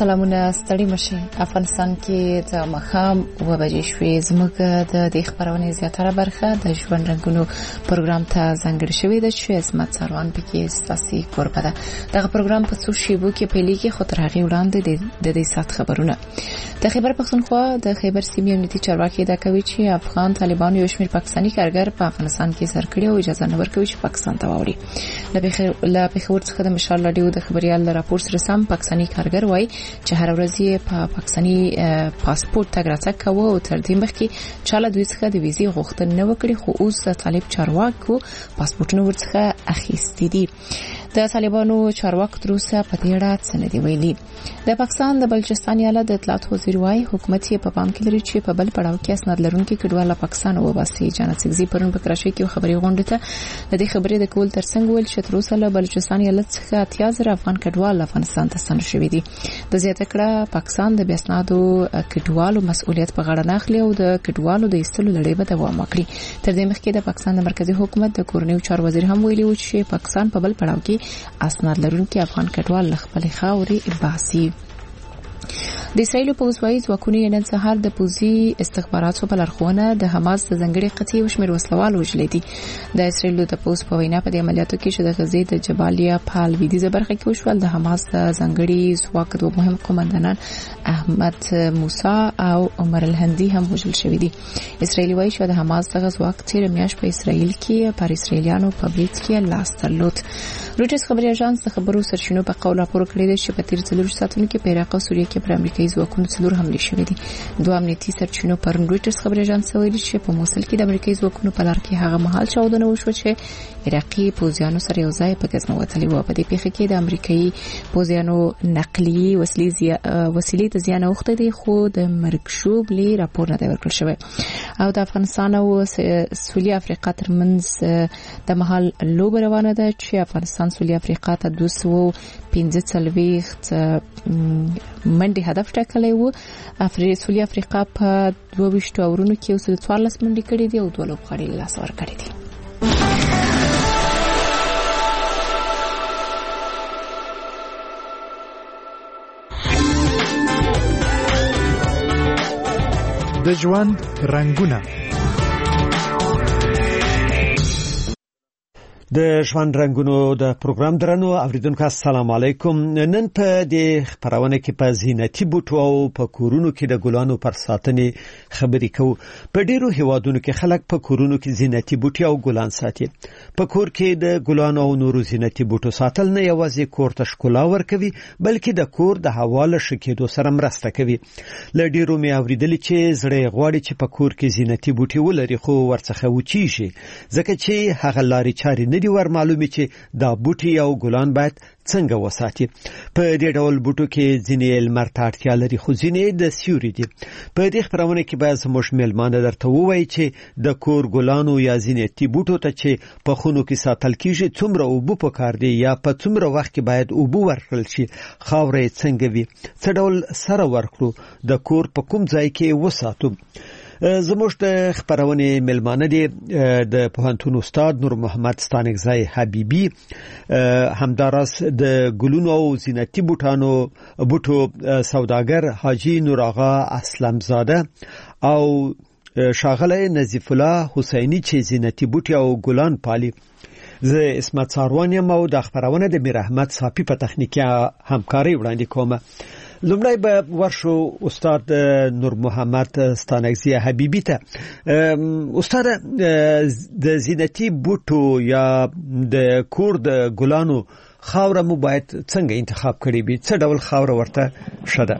سلامونه ستړي مشي. افغانستان کې د مخام و بجې شوې زموږ د خبرونه زیاتره برخه د ژوند رنگونو پروګرام ته ځانګړې شوې ده چې اسمت سروان پکې ساسي قربه ده. دغه پروګرام په څو شیبو کې پیلېږي، خو تر هغه وړاندې د دې سات خبرونه د خیبر پختونخوا د خیبر سیمې امنیتي چارواکي دا کوي چې افغان طالبانو یو شمېر پاکستاني کارګر په افغانستان کې سر کړی او اجازه نه ورکوي چې پاکستان ته واوړي. له پیښور څخه د مشال راډیو د خبريال راپور سره سم پاکستاني کارګر وایي چې هر ورځ یې په پاکستاني پاسپورت تګ راتګ کوي او تر دې مخکې چاله دوی څخه د ویزې غوښتنه نه وکړي، خو اوس طالب چارواکو پاسپورتونه ورڅخه اخیستي دي. د طالبانو چارواکو تر اوسه په دې اړه څه نه دی ویلي. د پاکستان د بلوچستان ایالت د اطلاعات وزیر وايي حکومت یې په پام کې لري چې په بل پړاو کې اسناد لرونکي کډوال له پاکستان وباسي. جنت سګزي پرون په کراچۍ کې خبري غونډه ته د دې خبرې د کول ترڅنګ ویل چې تر اوسه له بلوچستان ایالت څخه 80,000 افغان کډوال افغانستان ته ستنه شوي دي. د زیاته کړه پاکستان د بیاسنادو کډوالو مسؤلیت په غاړه نه اخلي او د کډوالو د ایستلو لړۍ به دوام وکړي. تر دې مخکې د پاکستان د مرکزی حکومت د کورنیو چارو وزیر هم ویلي و چې پاکستان په بل پړاو کې اسناد لرونکي افغان کډوال له خپل خاورې باسي. د اسرایل پوځ وايي ځواکونه نن سهار د پوځي استخباراتو په لارښوونه د حماس د ځنګړي قطعي او شمېر وسلوال وژلي دي. د اسرایل د پوځ په وینا په دې عملیاتو کې چې د غزې د جبالیا په لویدیځه برخه کې وشول، د حماس د ځنګړي ځواک دوه مهم قومندانان احمد موسی او عمر الهندي هم وژل شوي دي. اسرایل وايي چې د حماس دغه ځواک تیر میاشت په اسرایل کې پر اسرایلیانو په برید کې لاس درلود. رویټرز خبري اژانس د خبرو سرچینو په قول راپور کړی دی چې په تیر 4 ساعتونو کې په عراق او سوریه کې پر امریکایي ځواکونو 4 حملې شوې دي. دوه امنیتي سرچینو پر رویټرز خبري اژانس ویلي چې په موصل کې د امریکایي ځواکونو په لار کې هغه مهال چاودنه وشوه چې عراقي پوځیانو سره یو ځای په غزنه وتلي و. په دې پیښه کې د امریکایي پوځیانو نقلیه وسیلې ته زیان اوخته دي، خو د مرګ شوبلې راپور نه دی ورکړل شوی. او د افغانستان او سویلي افریقا ترمنځ د مهال لوبه روانه ده چې افغانستان سویلي افریقا ته 245 منډي هدف ټاکلی و. سویلي افریقا په 22 اورونو کې 14 منډي کړې دي او 2 لوبغاړي لاس ور کړې دي. د ژوند رنگونه. د ژوند رنگونو د پروګرام درنو اوریدونکو السلام علیکم. نن په دې خبرونه کې په زینتي بوټو او په کورونو کې د ګلانو پر ساتنې خبرې کوو. په ډیرو هیوادونو کې خلک په کورونو کې زینتي بوټي او ګلان ساتي. په کور کې د ګلانو او نورو زینتي بوټو ساتل نه یوازې کور ته ښکلا ورکوي، بلکې د کور د هوا له ښه کېدو سره مرسته کوي. له ډیرو مې اوریدلي چې زړه غواړي چې په کور کې زینتي بوټي ولري، خو ورڅخه وچیږي ځکه چې هغه لارې چارې نه دی ور معلومي چې دا بوټي او ګلان باید څنګه وساتي. په دې ډول بوټو کې ځینې لمر ته اړتیا لري، خو ځینې د سیوري دي. په دې خبرونه کې باید زموږ میلمانه درته ووایي چې د کور ګلانو یا زینتي بوټو ته چې په خونو کې ساتل کیږي څومره اوبه پکار دي یا په څومره وخت کې باید اوبه ورکړل شي، خاورې څنګه وي، څه ډول سره ورکړو، د کور په کوم ځای کې وساتو. زموږ د خبرونه میلمانه دي د پوهنتون استاد نور محمد ستانکزی حبیبی، همدارس د ګلونو او زینتي بوټو سوداګر حاجی نور آغا اسلمزاده او شاغله نظیف الله حسینی چې زینتي بوټي او ګلان پالي. زه اسمت سروان یم او د خبرونه د میر احمد صافی په تخنیکی همکاري وړاندې کوم. لومړی به ورشو استاد نور محمد ستانکزی حبیبی ته. استاد، د زینتي بوټو یا د کور د ګلانو خاوره مو باید څنګه انتخاب کړی وي؟ څه ډول خاوره ورته شته؟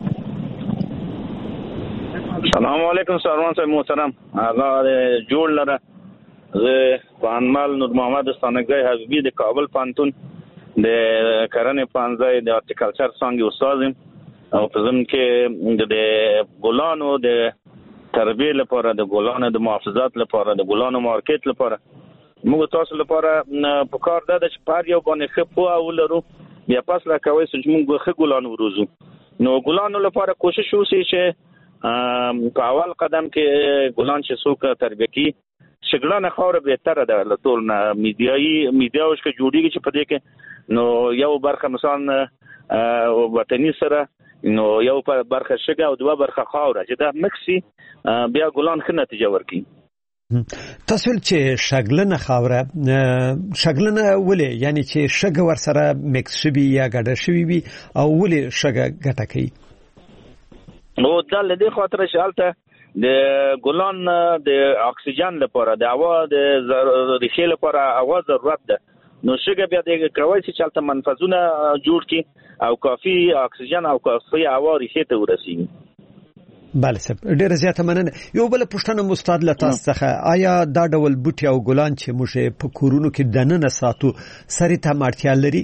السلام علیکم سروان صاحب محترم. هغه جوړ لره زه پانمال نور محمد ستانکزی حبیبی د کابل پانتون د کرنې پانځای د هارټیکلچر څانګې استاد یم او په ضمن کې د ګلانو د تربیه لپاره، د ګلانو د محافظت لپاره، د ګلانو مارکیټ لپاره موږ تاسو لپاره په کار ده چې پر یو باندې ښه پوهه ولرو، بیا پس راکوي چې موږ ښه ګلان وروزو. نو ګلانو لپاره کوشش وشي چې په اول قدم کې ګلان چې څوک تربیه کوي شګلانه خاور به تر ده له ټول نه میډیاوش کې جوړیږي چې په دې کې نو یو برخه مثلا وطني سره نو یو برخه شګه او دوه برخه خاوره چې دا مکسي بیا ګلان ښه نتیجه ورکړي. تاسو چې شګلنه خاوره شګلنه ولې یعنی چې شګه ور سره مکس شوی یا ګډه شوی وي او ولې شګه ګټه کوي؟ نو دا لدې خاطر شالته د ګلان د اکسیجن لپاره د هوا د ریښې لپاره هوا ضرورت ده. نو شګه بیا د کوي چې چالته منفذونه جوړ کی او کافي اکسیجن او کافي هوا ریښې ته ورسیږي. بله صاحب ډیره زیاته مننه. یو بل پوښتنه مستعد له تاسو څخه، آیا دا ډول بوټي او ګلان چې موږ په کورونو کې دننه ساتو سری ته اړتیا لري؟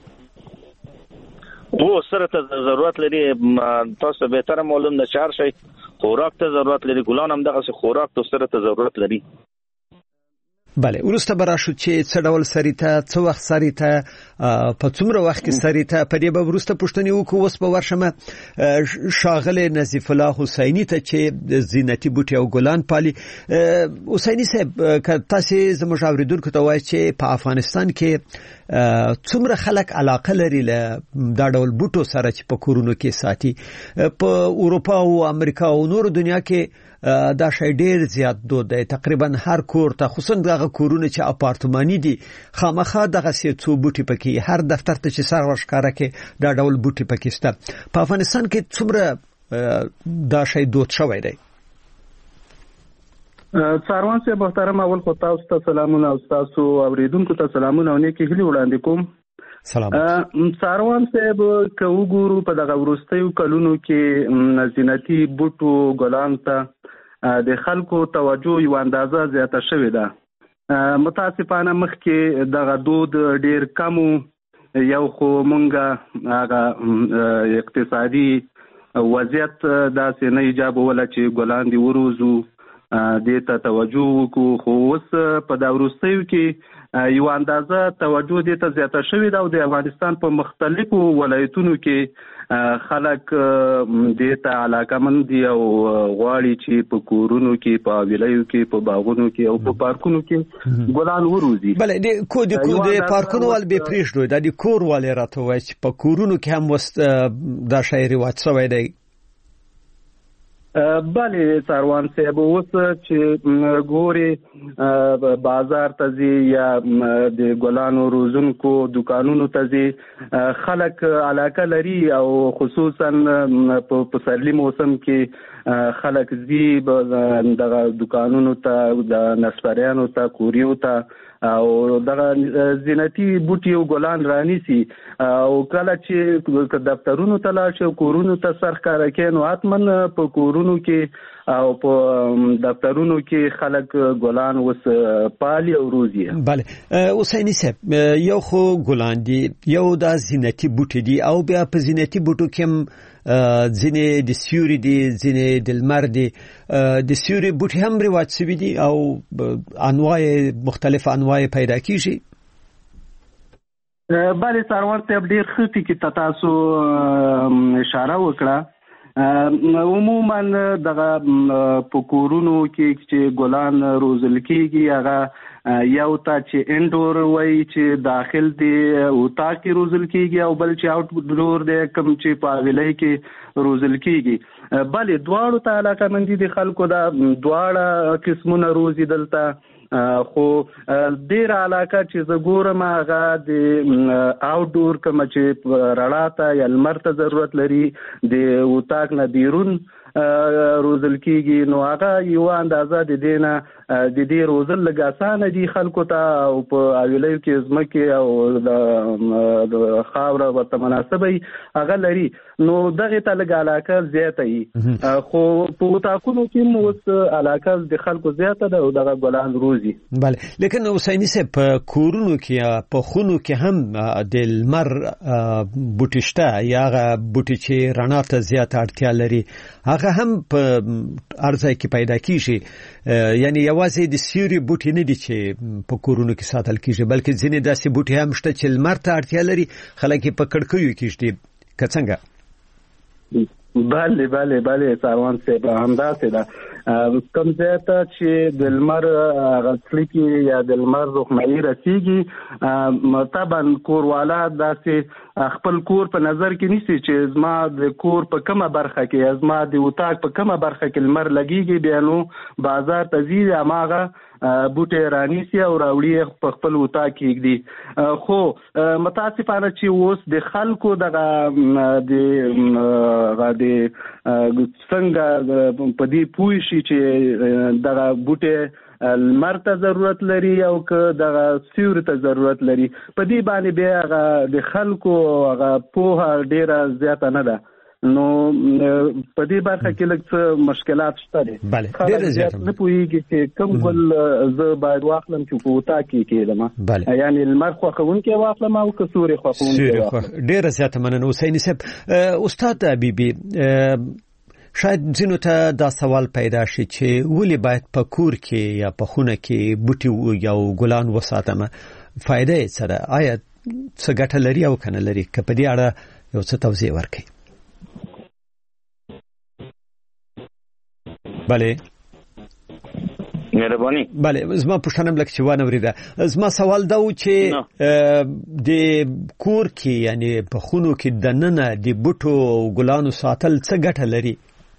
او سره ته ضرورت لري. تاسو به تر معلوم نه چار شي خوراک ته ضرورت لري، ګلان هم دغه خوراک ته سره ته ضرورت لري. بله ورسته براشو چې څه ډول سری ته څه وخت سری ته په څومره وخت کې سری ته په دې به ورسته پوښتنه وکړو. اوس به ورشمه شاغله نظیف الله حسینی ته چې زینتی بوټي او ګلان پالي. حسینی صاحب که تاسو زموږ اوریدونکو ته وایي چې په افغانستان کې څومره خلک علاقه لري له دا ډول بوټو سره چې په کورونو کې ساتي؟ په اروپا او امریکا او نور دنیا کې دا شی ډیر زیات دود دی. تقریبا هر کور ته خصوصا دغه کورونه چې اپارتماني دي خامخا دغه څو بوټي پکې، هر دفتر ته چې سر ورشکاره کې دا ډول بوټي پکې شته. په افغانستان کې څومره دا شی دود شوی دی؟ ساروان صاحب محترم، اول خو تاسو ته سلامونه او تاسو اوریدونکو ته سلامونه او نیکی هیلې وړاندې کوم. سلام. ساروان صاحب که وګورو په دغه وروستیو کلونو کې زینتي بوټو ګلان ته د خلکو توجه یو اندازه زیاته شوې ده. متاسفانه مخکې دغه دود ډیر کم، یو خو مونږه هغه اقتصادي وضعیت داسې نه ایجابوله چې ګلان دې وروزو دې ته توجه وکړو. خو اوس په دا وروستیو کې یو اندازه توجه دې ته زیاته شوې ده او د افغانستان په مختلفو ولایتونو کې خلک دې ته علاقمند دي او غواړي چې په کورونو کې، په ویلایو کې، په باغونو کې او په پارکونو کې ګلان وروزي. بله د پارکونو ول به پریښدو د کور ول راته وایي چې په کورونو کې هم وست دا شی رواج شوی دی. بله ساروان صاحب، اوس چې ګوري بازار ته ځي یا د ګلانو روزونکو دکانونو ته ځي، خلک علاقه لري او خصوصا په پسرلي موسم کې خلک ځي دغه دکانونو ته، د نسپریانو ته، کوریو ته او دغه زینتي بوټي او ګلان رانیسي. او کله چې دفترونو ته لاړ شي او کورونو ته سر ښکاره کوي، نو حتما په کورونو کې او په دفترونو کې خلک ګلان اوس پالي او روزي. بله حسینی صاحب، یو خو ګلان دي، یو دا زینتي بوټي دي او بیا په زینتي بوټو کې ځینې د سیوري دي، ځینې د لمر دي. د سیوري بوټي هم رواج شوي دي او انواع مختلف انواع پیدا کیږي. بله ساروان صاحب ډیر ښه ټکي تاسو اشاره وکړه. عموما دغه په کورونو کې چې ګلان روزل کېږي هغه یو ته چې انډور وایي چې داخل دی اتاق کې روزل کېږي او بل چې آوټ ډور دی کوم چې په ویلای کې روزل کېږي. بله دواړو ته علاقمندي د خلکو دا دواړه قسمونه روزي دلته. خو ډیر علاقه چې زه ګورم هغه د آوټ ډور کوم چې رڼا ته یا لمر ته ضرورت لري د اتاق نه بیرون روزل کېږي، نو هغه یو اندازه د دې نه د دې روزل لږ اسانه دي خلکو ته او په ویلایو کې ځمکې او د خاوره ورته مناسبه هغه لري، نو دغه ته لږ علاقه زیاته وي. خو په اتاقونو کې اوس علاقه د خلکو زیاته ده او دغه ګلان روزي. بله لیکن حسینی صاحب په کورونو کې په خونو کې هم د لمر بوټي شته یا هغه بوټي چې رڼا ته زیاته اړتیا لري هغه هم په ارزای کې پیدا کیږي. یعنی یوازې د سیوري بوټي نه دي چې په کورونو کې ساتل کیږي، بلکې ځینې داسې بوټي هم شته چې لمر ته اړتیا لري، خلک په کړکیو کې شته. که څنګه؟ بله ساروان صاحب همداسې ده. کوم ځای ته چې د لمر غسل کې یا د لمر روښنايي رسیږي طبعا کوروالا داسې خپل کور په نظر کې نیسي چې زما د کور په کومه برخه کې زما د اتاق په کومه برخه کې لمر لګيږي بیا نو بازار ته ځي اماغه بوټي رانیسي او راوړي په خپل اتاق کې دي خو متاسفانه چې اوس د خلکو دغه د څنګه په دې پوه شي چې دغه بوټي لمر ته ضرورت لري او که دغه سیوري ته ضرورت لري په دې باندې بیا د خلکو هغه پوهه ډیره زیاته نه ده نو په دې برخه کې لږ مشکلات شته دي ډېر زیات نه پوهیږي چې کوم ګل زه باید واخلم چې په وتا کې کېدم یعنی لمر خوښونکي واخلم او که سوري خوښونکي واخلم ډېر زیات مننه حسین صاحب استاد حبیبي شاید ځینو ته دا سوال پیدا شي چې ولې باید په کور کې یا په خونه کې بوټي یا ګلان وساتم فائدې یې څه ده آیا څه ګټه لري او کنه لري که په دې اړه یو څه توضیح ورکړئ بله مهرباني بله زما پوښتنه ملک چې وانه وريده زما سوال دا و چې د کور کې یعنی په خونو کې د ننه د بوټو او ګلانو ساتل څه ګټه لري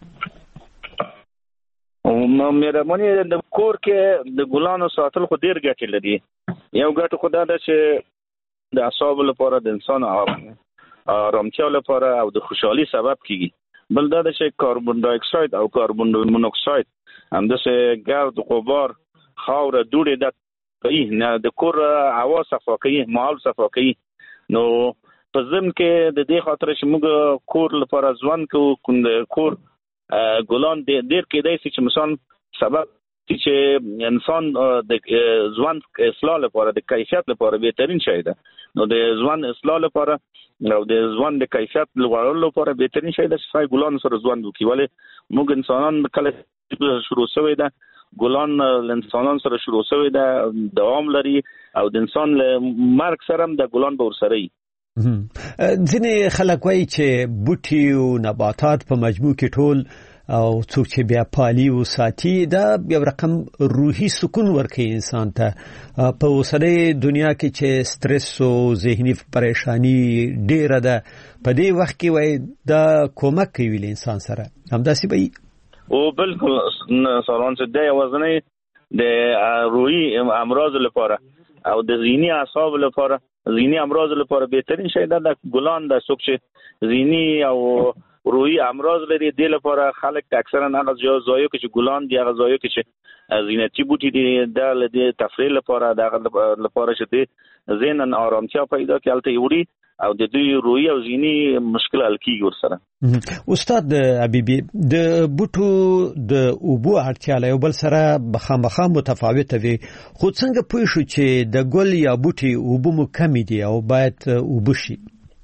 مهرباني د کور کې د ګلانو ساتل خو ډیر ګټه لري یو ګټه خو دا ده چې د اعصاب لپاره د انسان آرامتیا لپاره او د خوشحالي سبب کیږي بل دا چې کاربن ډای اکساید او کاربن مونوکساید هم د ګرد غبار خاور دوړې د کوي نه د کور هوا صفا کوي ماحول صفا کوي نو په ضمن کې د دې خاطر چې موږ کور لپاره ځوان کور ګلان ډېر کېدای شي چې مثلا سبب چې انسان د ځوان اصلاح لپاره د کیفیت لپاره بهترین شی ده نو د ځوان اصلاح لپاره او د ځوان د کیفیت لوړولو لپاره بهترین شی ده چې ګلان سره ځوان وکړي ولې موږ انسانان کله شروع شوی ده ګلان انسانان سره شروع شوی ده دوام لري او د انسان له مرګ سره هم د ګلان به ورسره وي ځینې خلک وایي چې بوټي او نباتات په مجموع کې ټول او څوک چې بیا پالي او ساتي دا یو رقم روحي سکون ورکوي انسان ته په اوسنۍ دنیا کې چې سټرس او ذهني پریشانی ډیره ده په دې وخت کې وای دا کومک کوي انسان سره همداسې به او بالکل سلام چې د وزنې د روحي امراض لپاره او د ذهني اعصاب لپاره ذهني امراض لپاره بهترین شی دا ګلان د څوک چې ذهني او روحي امراض لري د لپاره خلک اکثرا هغه ځایو کې چې ګلان دی هغه ځایو کې چې زینتي بوټي دي د تفریح لپاره د لپاره چې د ذهن آرامتیا پیدا کړي وړي او د دوی روحي او ذهني مشکل حل کیږي ورسره استاد حبیبي د بوټو د اوبو اړتیا له بل سره بخامخا متفاوته وي خو څنګه پوه شو چې د ګل یا بوټي اوبو مو کمی دي او باید اوبو شي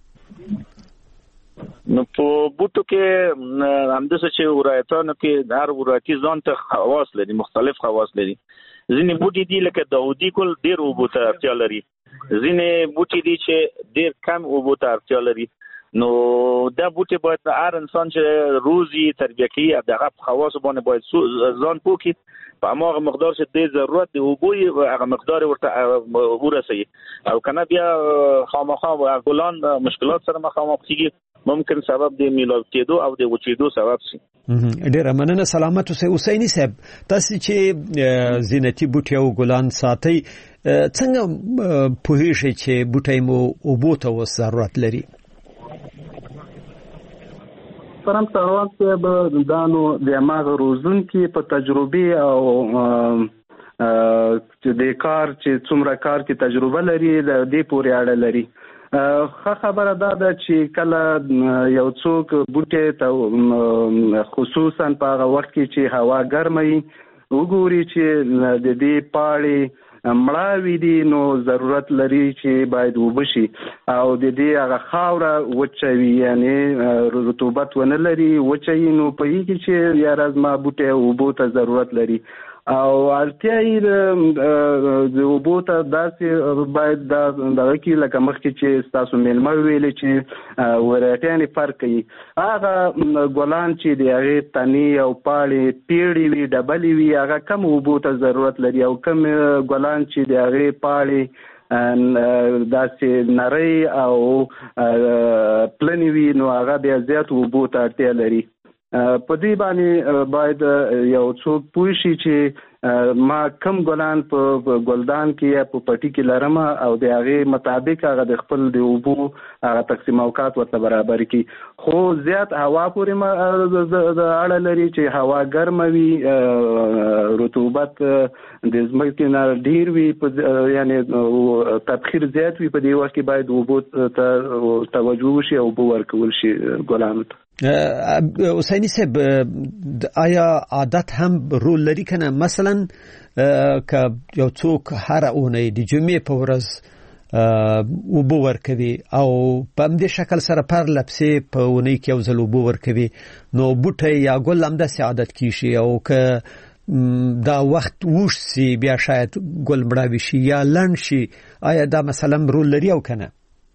نو په بوټو کې همداسې چې ورایتانو کې هر ورایتي ځان ته خواص لري مختلف خواص لري ځینې بوټي دي لکه داودي ګل ډېر اوبو ته اړتیا لري ځینې بوټي دي چې ډېر کم اوبو ته اړتیا لري نو دا بوټي باید هر انسان چې روزي تربیه کوي دغه خواص باندې باید ځان پوکي په هغه مقدار چې د ضرورت دی اوبو هغه مقدار ورته ورسي او کنه بیا خامخا ګلان مشکلات سره مخامخ کیږي ممکن سبب د میلاو کېدو او د وچېدو سبب شي ډېر مننه سلامت اوسئ حسیني صاحب تاسو چې زینتي بوټي او ګلان ساتي څنګه پوهیږئ چې بوټي مو اوبو ته ضرورت لري پرم سروان صاحب دانو د ماغه روزون کې په تجربه او چې د کار چې څومره کار کې تجربه لري د دې پورې اړه لري خبره دا ده چې کله یو څوک بوټي ته خصوصا په هغه وخت کې چې هوا ګرمه وګوري چې د دې پاړې مړاوي دي نو ضرورت لري چې باید وبشي او د دې هغه خاوره وچوي یعنی رطوبت ونه لري وچوي نو په یی کې چې یا راز ما بوټي وبو ته ضرورت لري او اړتیا د اوبو ته داسې باید دغه کې لکه مخکې چې ستاسو میلمه ویلې چې ورایټیانې فرق کوي هغه ګلان چې د هغې تنې او پاڼې پیړې وي ډبلې وي هغه کم اوبو ته ضرورت لري او کم ګلان چې د هغې پاڼې داسې نری او پلنې وي نو هغه بیا زیات اوبو ته اړتیا لري. په دې باندې باید یو څوک پوه شي چې ما کم ګلان په ګلدان کې یا په پټي کې لرم او د هغې مطابق هغه د خپل د اوبو هغه تقسیم اوقات ورته برابر کړي. خو زیات هوا پورې اړه لري چې هوا ګرمه وي رطوبت د ځمکې نه ډېر وي یعنې تبخیر زیات وي په دې وخت کې باید اوبو ته توجه وشي او اوبه ورکول شي ګلانو ته. حسیني صاحب آیا عادت هم رول لري کنه مثلا که یو څوک هر اونۍ د جمعې په ورځ اوبه ورکوي او په همدې شکل سره پر لپسې په اونۍ کې یو ځل اوبه ورکوي نو بوټی یا ګل همداسې عادت کیږي او که دا وخت ووش سي بیا شاید ګل مړاوي شي یا لنډ شي آیا دا مثلا رول لري او کنه؟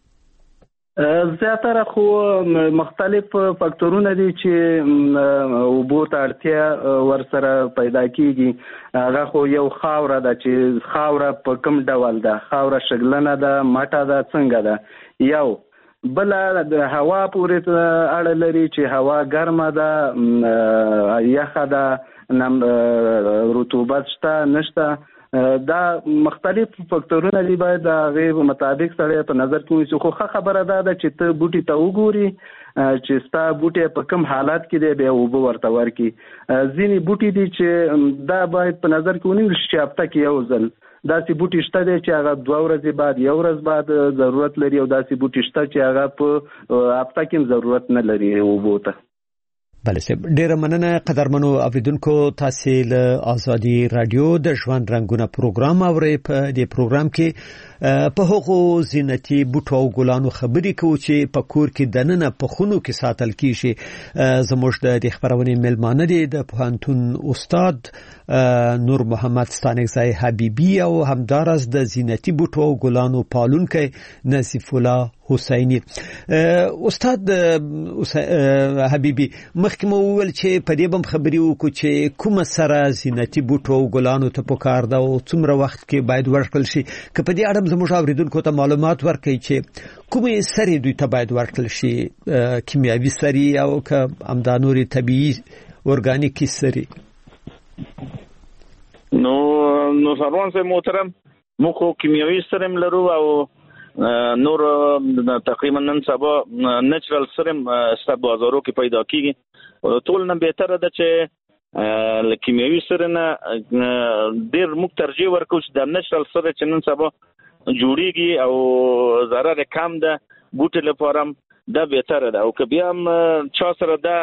زیاتره خو مختلف فاکتورونه دي چې اوبو ته اړتیا ورسره پیدا کیږي. هغه خو یو خاوره ده چې خاوره په کوم ډول ده خاوره شګلنه ده مټه ده څنګه ده یو بل د هوا پورې اړه لري چې هوا ګرمه ده یخه ده رطوبت شته نشته دا مختلف فاکتورونه دي باید د هغې مطابق سړی په نظر کې ونیسي. خو ښه خبره دا ده چې ته بوټي ته وګوري چې ستا بوټی په کوم حالت کې دی بیا اوبه ورته ورکړي. ځینې بوټي دي چې دا باید په نظر کې ونیول شي چې هفته کې یو ځل داسې بوټي شته دی چې هغه 2 ورځې بعد یو ورځ بعد ضرورت لري او داسې بوټي شته چې هغه په هفته کې ضرورت نه لري اوبو ته. بله صاحب ډیره مننه قدرمنو اوریدونکو تاسو له ازادي رادیو د ژوند رنگونه پروګرام اورئ. په دې پروګرام کې په هغو زینتي بوټو او ګلانو خبرې کوو چې په کور کې دننه په خونو کې ساتل کیږي. زموږ د خبرونې ملمانه دي د پوهنتون استاد نور محمد ستانکزی حبیبی او همدارس د زینتي بوټو او ګلانو پالونکی نصیف الله حسینی. استاد حبیبی مخکې مو وویل چې په دې بم خبرې وکړو چې کومه سره زینتي بوټو او ګلانو ته پکار ده او څومره وخت کې باید ورکړل شي. که په دې اړه زموږ اوریدونکو ته معلومات ورکړي چې کومې سرې دوی ته باید ورکړل شي کیمیاوي سرې او که همدا نورې طبیعي ارګانیکي سرې؟ نو سروان صاحب محترم موږ خو کیمیاوي سرې هم لرو او نور تقریبا نن سبا نچرل سرم ستا بازارو کې پیدا کیږي. ټول نه بهتره ده چې کیمیاوي سره نه ډېر موږ ترجیح ورکوو چې د نچرل سره چې نن سبا جوړیږي او ضرر کم ده بوټي لپاره دا بهتره ده. او که بیا هم چا سره دا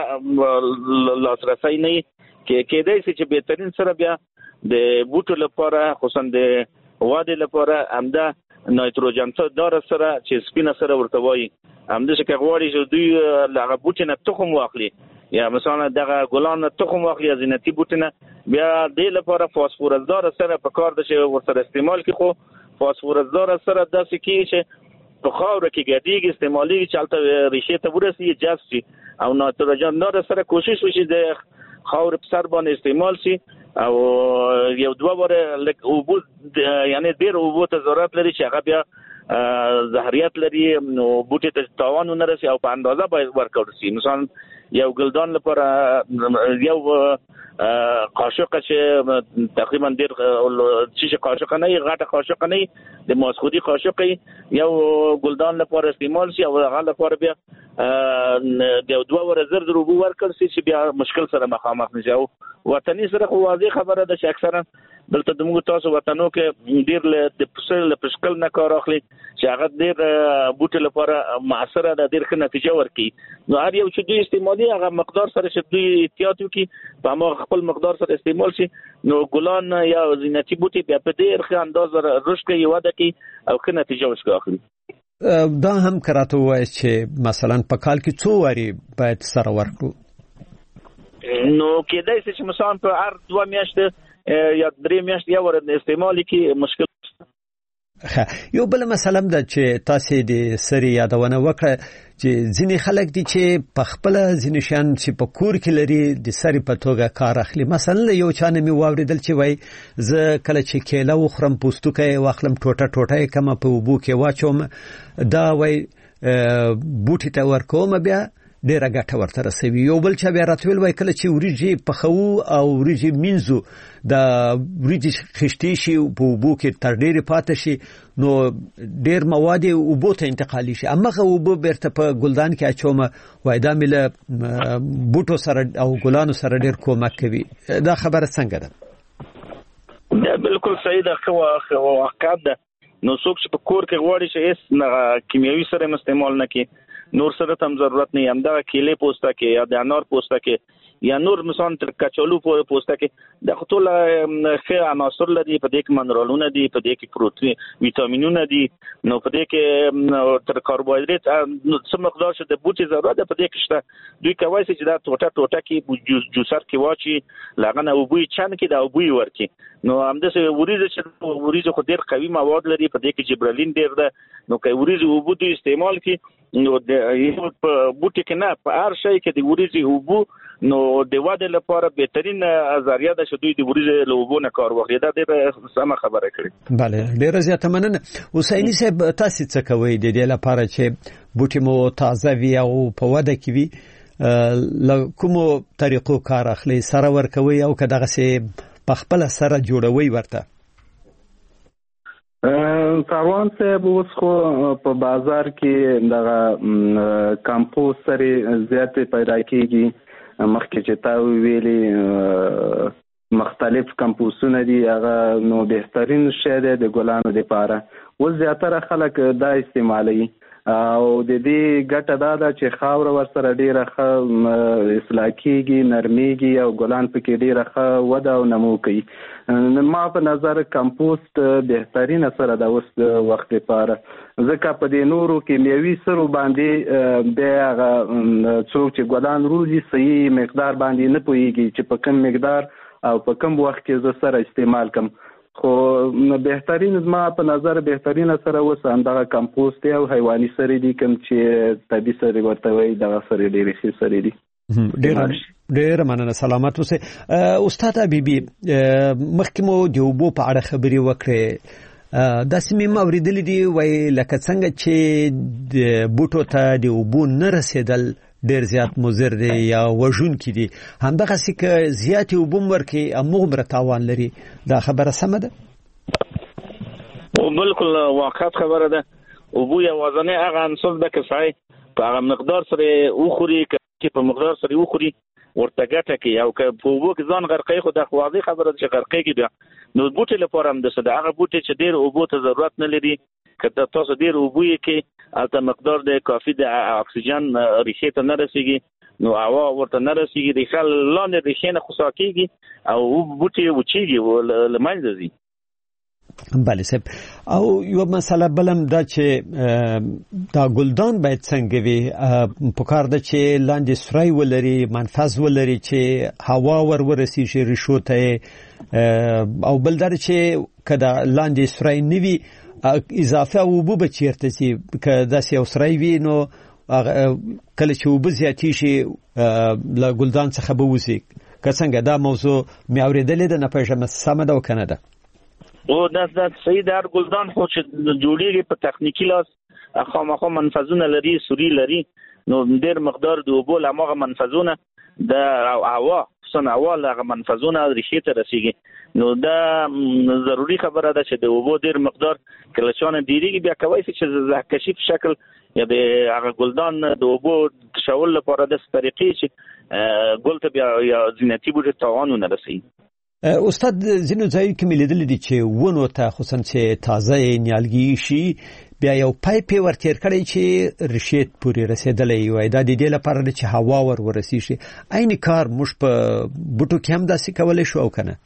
لاسرسی نه کېدای شي چې بهترین سره بیا د بوټو لپاره خصوصا د وادي لپاره همدا نایتروجن دار سره چې سپینه سره ورته وایي همدا چې غواړي چې دوی هغه بوټي نه تخم واخلي یا مثلا دغه ګلان نه تخم واخلي زینتي بوټي نه بیا د لپاره فاسفورس دار سره په کار د چې ورسره استعمال کی خو فاسفورس دار سره داسې کی چې په خاور کې ګډیږي استعمالي چالتہ ریشه ته ورسي جذب شي او نایتروجن دار سره کوشش وشي د خاور په سر باندې استعمال شي او یو 2 وره لک اوبو یعنی ډیر اوبو ته ضرورت لري چې هغه بیا زهریات لري نو بوټي ته تاوان نه رسي او په اندازه باید ورکړل شي. مثلا یو ګلدان لپاره یو قاشقه چې تقریبا ډیر چې قاشقه نه غاټه قاشقه نه د ماسخودي قاشقه یو ګلدان لپاره استعمال شي او هغه لپاره بیا د 2 وره زر اوبو ورکړل شي چې بیا مشکل سره مخامخ نشي. او وطني سره خو واضح خبره ده چې اکثرا دلته د موږ تاسو وطنو کې ډیر د پسل پشکل نه کار اخلي چې هغه ډیر بوټي لپاره معاصره ده ډیر ښه نتیجه ورکړي. نو هر یو چې دوی استعمالي هغه مقدار سره چې دوی احتیاط وکړي په هغه خپل مقدار سره استعمال شي نو ګلان یا زینتي بوټي بیا په ډیر ښه اندازه رشد کوي وده کوي او ښه نتیجه ورکړي. دا هم کراته وایي چې مثلا په کال کې څو واري باید سره ورکړو؟ نو کېدای شي چې مثلا په هر 2 میاشتې یا 3 میاشتې یا ور استعمال کی مشکل. یو بل مسله ده چې تاسو د سری یادونه وکړه چې ځینې خلک دي چې په خپل ځینې شان چې په کور کې لري د سری په توګه کار اخلي. مثلا یو چانه می واوریدل چې وای زه کله چې کېله وخورم پوستوکې واخلم ټوټه کما په وبو کې واچوم دا وای بوټي ته ورکوم بیا ډیره ګټه ورته رسوي. یو بل چې بیا راتویل وای کله چې وریجې پخو او وریجې مینځو د وریجې خشتي شي په وبو کې تر ډیره پاتې شي نو ډیر مواد وبو ته انتقالي شي امغه وبو بیرته په ګلدان کې اچوم وای دا مل بوټو سره او ګلانو سره ډیر کومک کوي. دا خبره څنګه ده؟ بالکل صحیح ده. خو واقعیت ده. نو څوک چې په کور کې غواړي چې هیڅ کیمیاوي سره استعمال نه کړي نور سره تم ضرورت نه هم دا کېله پوسټه کې یا د انار پوسټه کې یا نور مثلا تر کچالو پوسټه کې د خطول ښه عناصر لري په دې کې منرالونه دي په دې کې پروتین ویټامینونه دي نو په دې کې تر کاربوهایډریټ څه مقدار چې د بوټي ضرورت په دې کې شته دوی کوي چې دا ټوټه کې جوسر کې واچي لغنه او بوی چن کې دا بوی ورکی نو همداسې وریځ خو ډیر قوي مواد لري په دې کې جبرالین ډیر ده نو کوي وریځ او بوټي استعمال کې نو د په بوټي کې نه په هر شي کې د وریځ او بو نو د واده لپاره بهترین ذریعہ ده چې دوی د وریځ له وبو نه کار واخلي. دا ډیره سمه خبره کړې. بله ډیره زیاته مننه. حسینی صاحب تاسو څه کوئ د دې لپاره چې بوټي مو تازه وي او په واده کې وي کومو طریقو کار اخلي سره ورکوي او کداغه سي په خپل سره جوړوي ورته؟ ساروان صاحب اوس خو په بازار کې دغه کمپوست سره زیات پیدا کیږي. مخکې چې تا ویلي مختلف کمپوستونه دي هغه نو بهترین شی دی د ګلانو لپاره. اوس زیاتره خلک دا استعمالوي او د دې ګټه دا ده چې خاوره ورسره ډیره ښه اصلاح کیږي نرمیږي او ګلان پکې ډیره ښه وده او نمو کوي. ما په نظر کمپوست بهترینه سره د اوس وخت لپاره ځکه په دې نورو کیمیاوي سرو باندې د هغه څوک چې ګلان روزي صحیح مقدار باندې نه پوهیږي چې په کم مقدار او په کم وخت کې زه سره استعمال کم. خو بهترین زما په نظر بهترینه سره اوس همدغه کمپوست او حیواني سرې دي کوم چې طبي سرې ورته وایي دغه سرې ډېرې ښې سرې دي. ډېر مننه. سلامت اوسئ. استاد حبیبي مخکې مو د اوبو په اړه خبرې وکړې داسې مې اوریدلي دي وایي لکه څنګه چې د بوټو ته د اوبو نه رسېدل ډیر زیات مضر دي یا وژونکي دي همدغه سي که زیات اوبو ورکي امغه تاوان لري. دا خبره سمه ده؟ بالکل واقعیت خبره ده. اوبو یوازنی هغه عنصر ده که سړی په هغه مقدار سره وخوري چې په مقدار سره وخوري ورته ګټه کوي او که په اوبو کې ځان غرقوي خو د واضح خبره ده چې غرقېږي بیا نو بوټي لپاره هم داسې ده. هغه بوټي چې ډېر اوبو ته ضرورت نه لري که تاسو ډېر اوبو یې کې هلته مقدار د کافي د اکسیجن ریښې ته نه رسېږي نو هوا ورته نه رسېږي ریښه لاندې ریښې نه خوسا کېږي او بوټي وچېږي له منځه ځي. بله صاحب. او یو مسله بلم دا چې دا ګلدان باید څنګه وي په کار ده چې لاندې سوري ولري منفذ ولري چې هوا ورسیږي ریښو ته او بل دا چې کدا لاندې سوري نه وي اضافه اوبو به چیرته سي که داسې یو سری وي نو کله چې اوبه زیاتې شي له ګلدان څخه به وځي که څنګه دا موضوع مې اورېدلې ده نه پوهېږم سمه ده او که نه ده؟ او دا صحیح ده. هر ګلدان خو چې جوړېږي په تخنیکي لاس خامخا منفذونه لري سوري لري نو ډېر مقدار د اوبو له هماغه منفذونه د هوا خصوصا هوا له هغه منفذونه ریښې ته رسېږي نو دا ضروري خبره ده چې د اوبو ډېر مقدار کله چانه ډېرېږي بیا کولی شي چې زهکشي په شکل یا د هغه ګلدان د اوبو تشول لپاره داسې طریقې چې ګل ته بیا یا زینتي بوټي تاوان ونه رسوي. استاد ځینو ځایو کې مې لیدلي دي چې ونو ته خصوصا چې تازه نیالګي شي بیا یو پایپ ورتیر کړی چې ریښې پورې رسېدلی وای دا د دې لپاره چې هوا ورسیږي. عین کار موږ په بوټو کې هم داسې کولی شو او که نه؟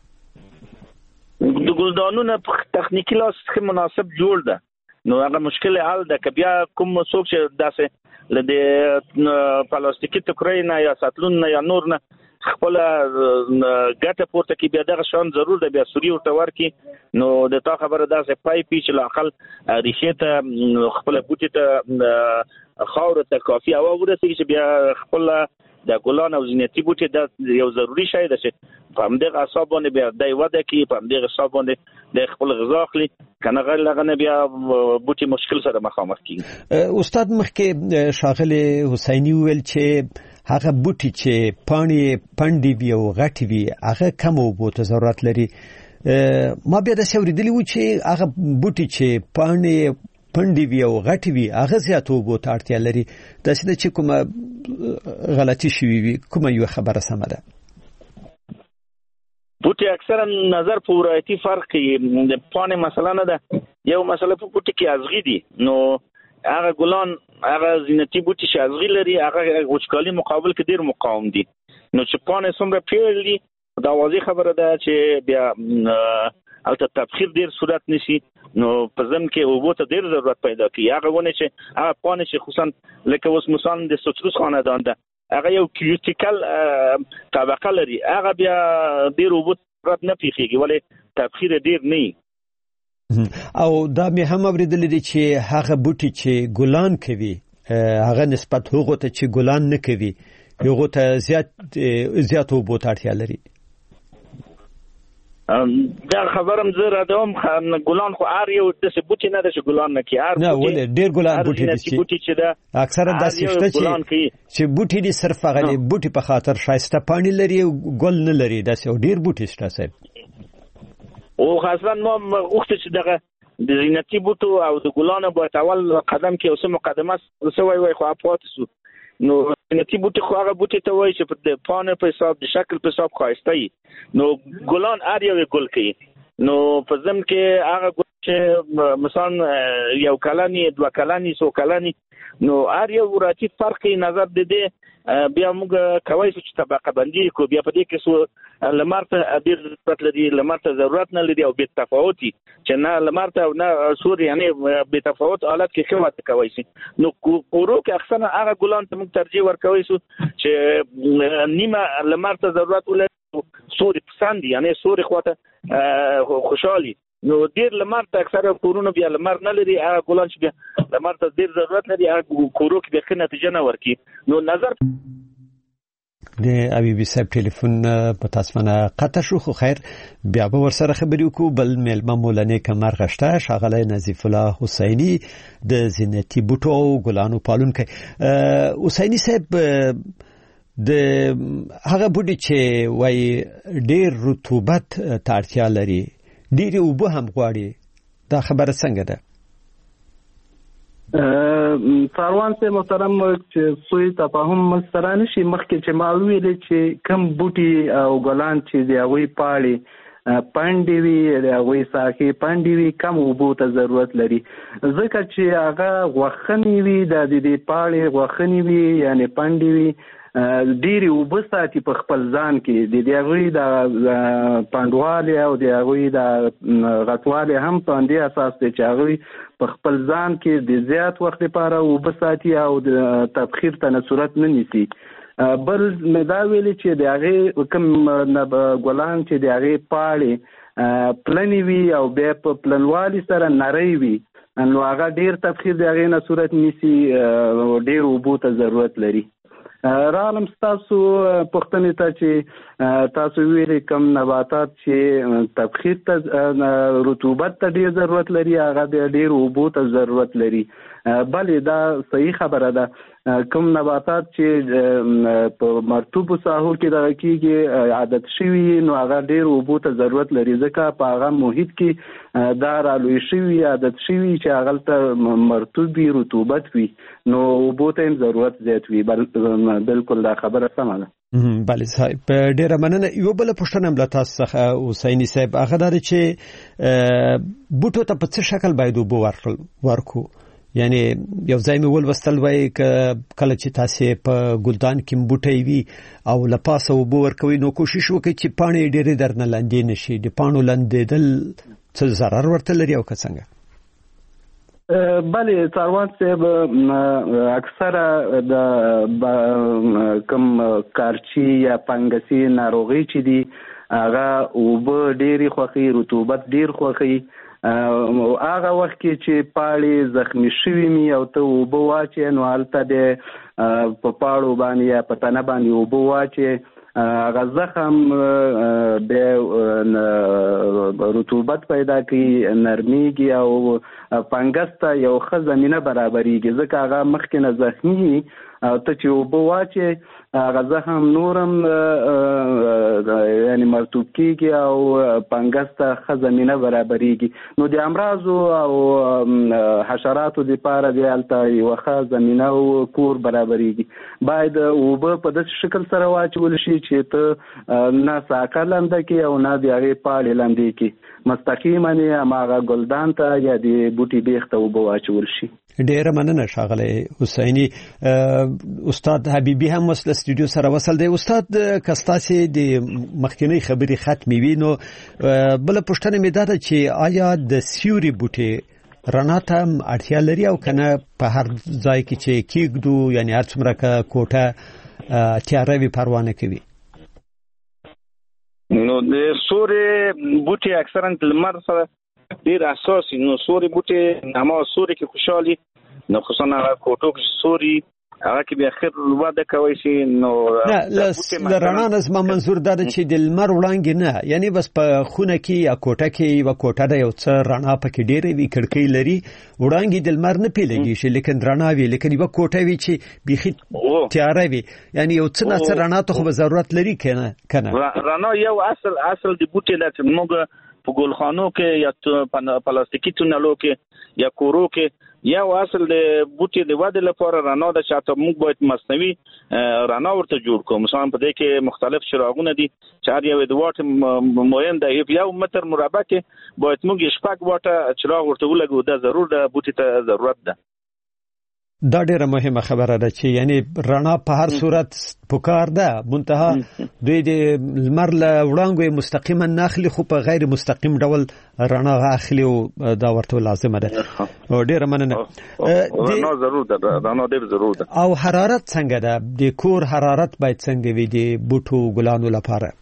د ګلدانونو په تخنیکي لاس ښه مناسب جوړ ده نو هغه مشکل حل ده. که بیا کوم څوک چې داسې له د پلاستیکي ټوکرۍ نه یا ساتلون نه یا نور نه خپل ګټه پورته کې بیا دغه شان ضرور د بیا سوري ورته ورکی نو د تا خبره داسې پای پیچ لاقل ریښه ته خپل بوټي ته خاور ته کافي او ورته چې بیا خپل د ګلان او زینتي بوټي د یو ضروری شی ده چې په همدغه حساب باندې بیا د وده کې په همدغه حساب باندې د خپل غذا اخلي کنه غیر لغنه بیا بوټي مشکل سره مخامخ کیږي. استاد مخکې شاغله حسینی ویل چې هغه بوټي چې پاڼې وي او غټي وي هغه کم اوبو ته ضرورت لري. ما بیا د اوریدلی و چې هغه بوټي چې پاڼې وي او غټي وي هغه زیات اوبو ته اړتیا لري. دا چې کومه غلطي شوي وي کومه یو خبره سمه ده؟ بوټي اکثرا نظر په ورایتي فرق کوي. د پاڼې مسله نه ده، یو مسله په بوټي کې ازغي دي. نو هغه ګلان هغه زینتي بوټي چې ازغي لري هغه وچکالي مقابل کې ډیر مقاوم دي. نو چې پاڼې څومره پیړلي دا واضح خبره ده چې بیا البته تبخیر ډیر صورت نشي. نو په ځم کې اوبو ته ډیر ضرورت پیدا کوي. هغه ونه چې هغه پاڼې چې خصوصا لکه اوس مثلا د سوتروس خاندان ده هغه یو کیوټیکل طبقه لري، هغه بیا ډیر اوبو ضرورت نه پیخيږي ولې تبخیر ډیر نه. او دا مې هم اوریدل دي چې هغه بوټي چې ګلان کوي هغه نسبت هغه ته چې ګلان نه کوي یو ته زیات اوبو ته اړتیا لري. دا خبرم زه راځم ګلان خو ار یو د بوټي نه د ګلان نه کوي. نه ولې ډیر ګلان بوټي چې دا اکثرا داسې شته چې بوټي دي صرف هغه بوټي په خاطر شایسته پانی لري ګل نه لري. داسې ډیر بوټي شته صاحب. او خاصه ما وخت چې دغه د زینتي بوټو او د ګلانو په اول قدم کې اوسه مقدمه سوي وي خو اپوت سو. نو زینتي بوټي خو هغه بوټي ته وایي چې په پانه په حساب د شکل په حساب خاصه وي. نو ګلان ار یو ګل کوي. نو په ځم کې هغه ګل چې مثلا یو کلانی دوه کلانی سو کلانی نو ار یو وراتي فرق نظر د بیا موږ کوي چې طبقه بندي کو بیا په دې کې سو لمرته ډیر ضرورت لري، لمرته ضرورت نه لري او به تفاوتي چې نه لمرته او نه سور یعنی به تفاوت حالت کې خدمت کوي شي. نو کورو کې اکثر هغه ګلان ته موږ ترجیح ورکوي سو چې نیمه لمرته ضرورت ولري سوري پسند یعنی سوري خواته خوشحالي. نو ډیر لمر ته اکثره کورونه بیا لمر نه لري، هغه ګلان چې بیا لمر ته ډیر ضرورت لري هغه کورو کې د ښه نتیجه نه ورکي. نو نظر د حبیبي صاحب ټلیفون په تاسمنه قطع شو. خو خیر بیا به ورسره خبرې وکړو. بل میلمه مولانا کمر غشته شاغله نظیف الله حسینی د زینتي بوټو او ګلانو پالونکی. حسینی صاحب د هغه بوټي چې وای ډیر رطوبت ته اړتیا لري ډیر اوبه هم غواړي، دا خبره څنګه ده؟ ساروان سے محترم چې سوی تفاهم مستره نشي. مخکې چې ما ویل چې کم بوټي او ګلان چې دی هغوی پاړي پاندې وي د هغوی ساقې پاندې وي کم اوبو ته ضرورت لري ځکه چې هغه غوښنې وي د دې پاړې غوښنې وي یعنی پاندې وي ډېری اوبه ساتي په خپل ځان کې د هغوی د پانډوالي او د هغوی د غټوالي هم په همدې اساس دی چې هغوی په خپل ځان کې د زیات وخت لپاره اوبه ساتي او د تبخیر ته صورت نه نیسي. بل مې دا ویلي چې د هغې کوم ګلان چې د هغې پاړې پلنې وي او بیا په پلنوالي سره نری وي نو هغه ډېر تبخیر د هغې نه صورت نیسي، ډېر اوبو ته ضرورت لري. رالم ستاسو پوښتنې ته چې تاسو ویلي کم نباتات چې تبخیر ته رطوبت ته ډېر ضرورت لري هغه ډېر اوبو ته ضرورت لري. بلې دا صحیح خبره ده. کوم نباتات چې په مرطوبو ساحو کې دغه کېږي عادت شوي نو هغه ډېر اوبو ته ضرورت لري ځکه په هغه محیط کې دا رالوی شوي عادت شوي چې هغلته مرطوب وي رطوبت وي نو اوبو ته هم ضرورت زیات وي. بالکل دا خبره سمه ده. بله صاحب ډیره مننه. یو بل پوښتنه هم له تاسو څخه حسینی صاحب هغه دا چې بوټو ته په څه شکل باید اوبه ورکو؟ یعنی یو ځای مې ولوستل وای کله چې تاسو په ګلدان کې بوټي وي او لپاسه اوبه ورکوي نو کوشش وکړئ چې پاڼې ډېرې درنه لاندې نشي. د پاڼو لاندېدل څه ضرر ورته لري او که څنګه؟ بله څاروان صاحب اکثره د کوم کارچی یا فنګسي ناروغي چې دي هغه اوبه ډېرې خوښي، رطوبت ډېر خوښي. هغه وخت کې چې پاڼې زخمي شوي وي او ته اوبه واچې نو هلته د په پاڼو باندې یا په تنه باندې اوبه واچې، هغه زخم د رطوبت پیدا کوي، نرمیږي او فنګس ته یو ښه زمینه برابریږي، ځکه هغه مخکې نه زخمي او ته چې اوبه واچې هغه زخم نورم یعنی مرطوب کیږي او فنګس ته ښه زمینه برابریږي. نو د امراضو او حشراتو دپاره د هلته یوه ښه زمینه او کور برابریږي. باید اوبه په داسې شکل سره واچول شي چې ته نه ساقه لنده کړي او نه د هغې پاڼې لندې کړي، مستقیما یې هماغه ګلدان ته یا د بوټي بیخ ته اوبه واچول شي. ډیره مننه ښاغلی حسیني. استاد حبیبي هم اوس له سټوډیو سره وصل دی. استاد که ستاسې د مخکینۍ خبرې ختمې وي نو بله پوښتنه مې دا ده چې آیا د سیوري بوټي رڼا ته اړتیا لري او که نه په هر ځای کې چې کېږدو یعنی هر څومره که کوټه تیاره وي پروا نه کوي؟ نو د سوري بوټي اکثرا لمر سره ډیر اساسي، نو سوري بوټي نما سوري کې خوشالي، نو خصوصا هغه کوټو کې سوري هغه کې بیا خیر وده کوي شي. نو لا رڼا نه زما منظور دا ده چې د لمر وړانګې نه، یعنی بس په خونه کې یا کوټه کې یوه کوټه ده یو څه رڼا پکې ډېره وي، کړکۍ لري، وړانګې د لمر نه پې لګي شي لیکن رڼا وي، لیکن یوه کوټه وي چې بیخي تیاره وي، یعنی یو څه نه څه رڼا ته خو به ضرورت لري که نه؟ رڼا یو اصل د بوټي ده چې موږ په ګلخانو کې یا پلاستیکي تونلو کې یا کورو کې یو اصل د بوټي د ودې لپاره رڼا ده چې حتی موږ باید مصنوعي رڼا ورته جوړ کړو. مثلا په دې کې مختلف چراغونه دي چې هر یو د واټ معین ده، یو متر مربع کې باید موږ شپږ واټه چراغ ورته ولګو، دا ضرور ده، بوټي ته ضرورت ده. دا ډیره مهمه خبره ده چې یعنی رڼا په هر صورت پکار ده، منتها دوی د لمر له وړانګو مستقیما نه اخلي خو په غیر مستقیم ډول رڼا اخلي او دا ورته لازمه ده. ډیره مننه. رڼا ضرور ده، رڼا ډیر ضرور ده. او حرارت څنګه ده؟ د کور حرارت باید څنګه وي د بوټو ګلانو لپاره؟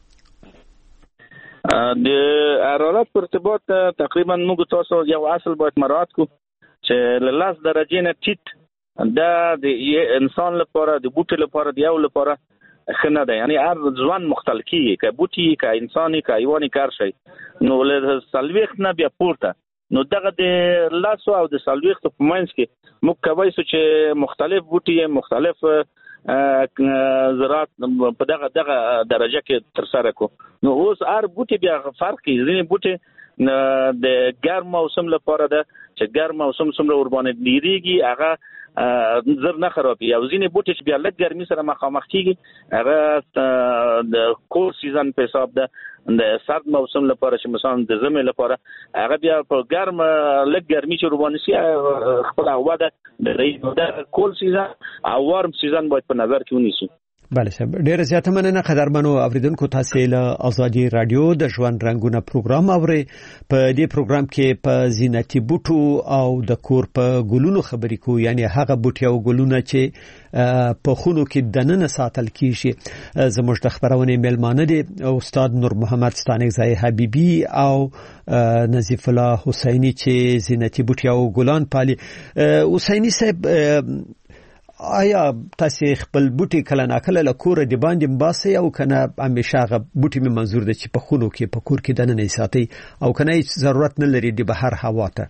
د حرارت په ارتباط تقریبا موږ تاسو یو اصل باید مراعات کو چې له 10 درجې نه ټیټ دا د انسان لپاره د بوټي لپاره د یو لپاره ښه نه ده. یعنی هر ځوان مختلف کیږي، که بوټي که انساني که حیواني کار شي، نو له 40 نه بیا پورته، نو دغه د 10 او د 40 په منځ کې موږ کولی شو چې مختلف بوټي مختلف زراعت په دغه درجه کې ترسره کو. نو اوس هر بوټي بیا فرق کوي، ځینې بوټي د ګرم موسم لپاره ده چې ګرم موسم څومره ورباندې ډیریږي هغه زر نه خرابي، او ځینې بوټي چې بیا لږ ګرمي سره مخامخ کیږي هغه د کول سیزن په حساب ده، د سرد موسم لپاره چې مثلا د ژمي لپاره هغه بیا په ګرم لږ ګرمي چې ورباندې شي خپل هوا ده د کول سیزن او وارم سیزن باید په نظر کې ونیسو. بله صاحب، ډیره زیاته مننه. قدرمنو اوریدونکو، تاسو له ازادي رادیو د ژوند رنګونه پروګرام اورئ. په دې پروګرام کې په زینتي بوټو او د کور په ګلونو خبرې کوو، یعنی هغه بوټي او ګلونه چې په خونو کې دننه ساتل کیږي. زموږ د خبرونې میلمانه دي استاد نور محمد ستانکزی حبیبي او نظیف الله حسیني چې زینتي بوټي او ګلان پالي. حسیني صاحب، آیا تاسو خپل بوټي کله ناکله له کوره د باندې مباسي او کنه همیشه هغه بوټي مې منظور ده چې په خونو کې په کور کې دننه ساتي او کنه هیڅ ضرورت نه لري د بهر هوا ته؟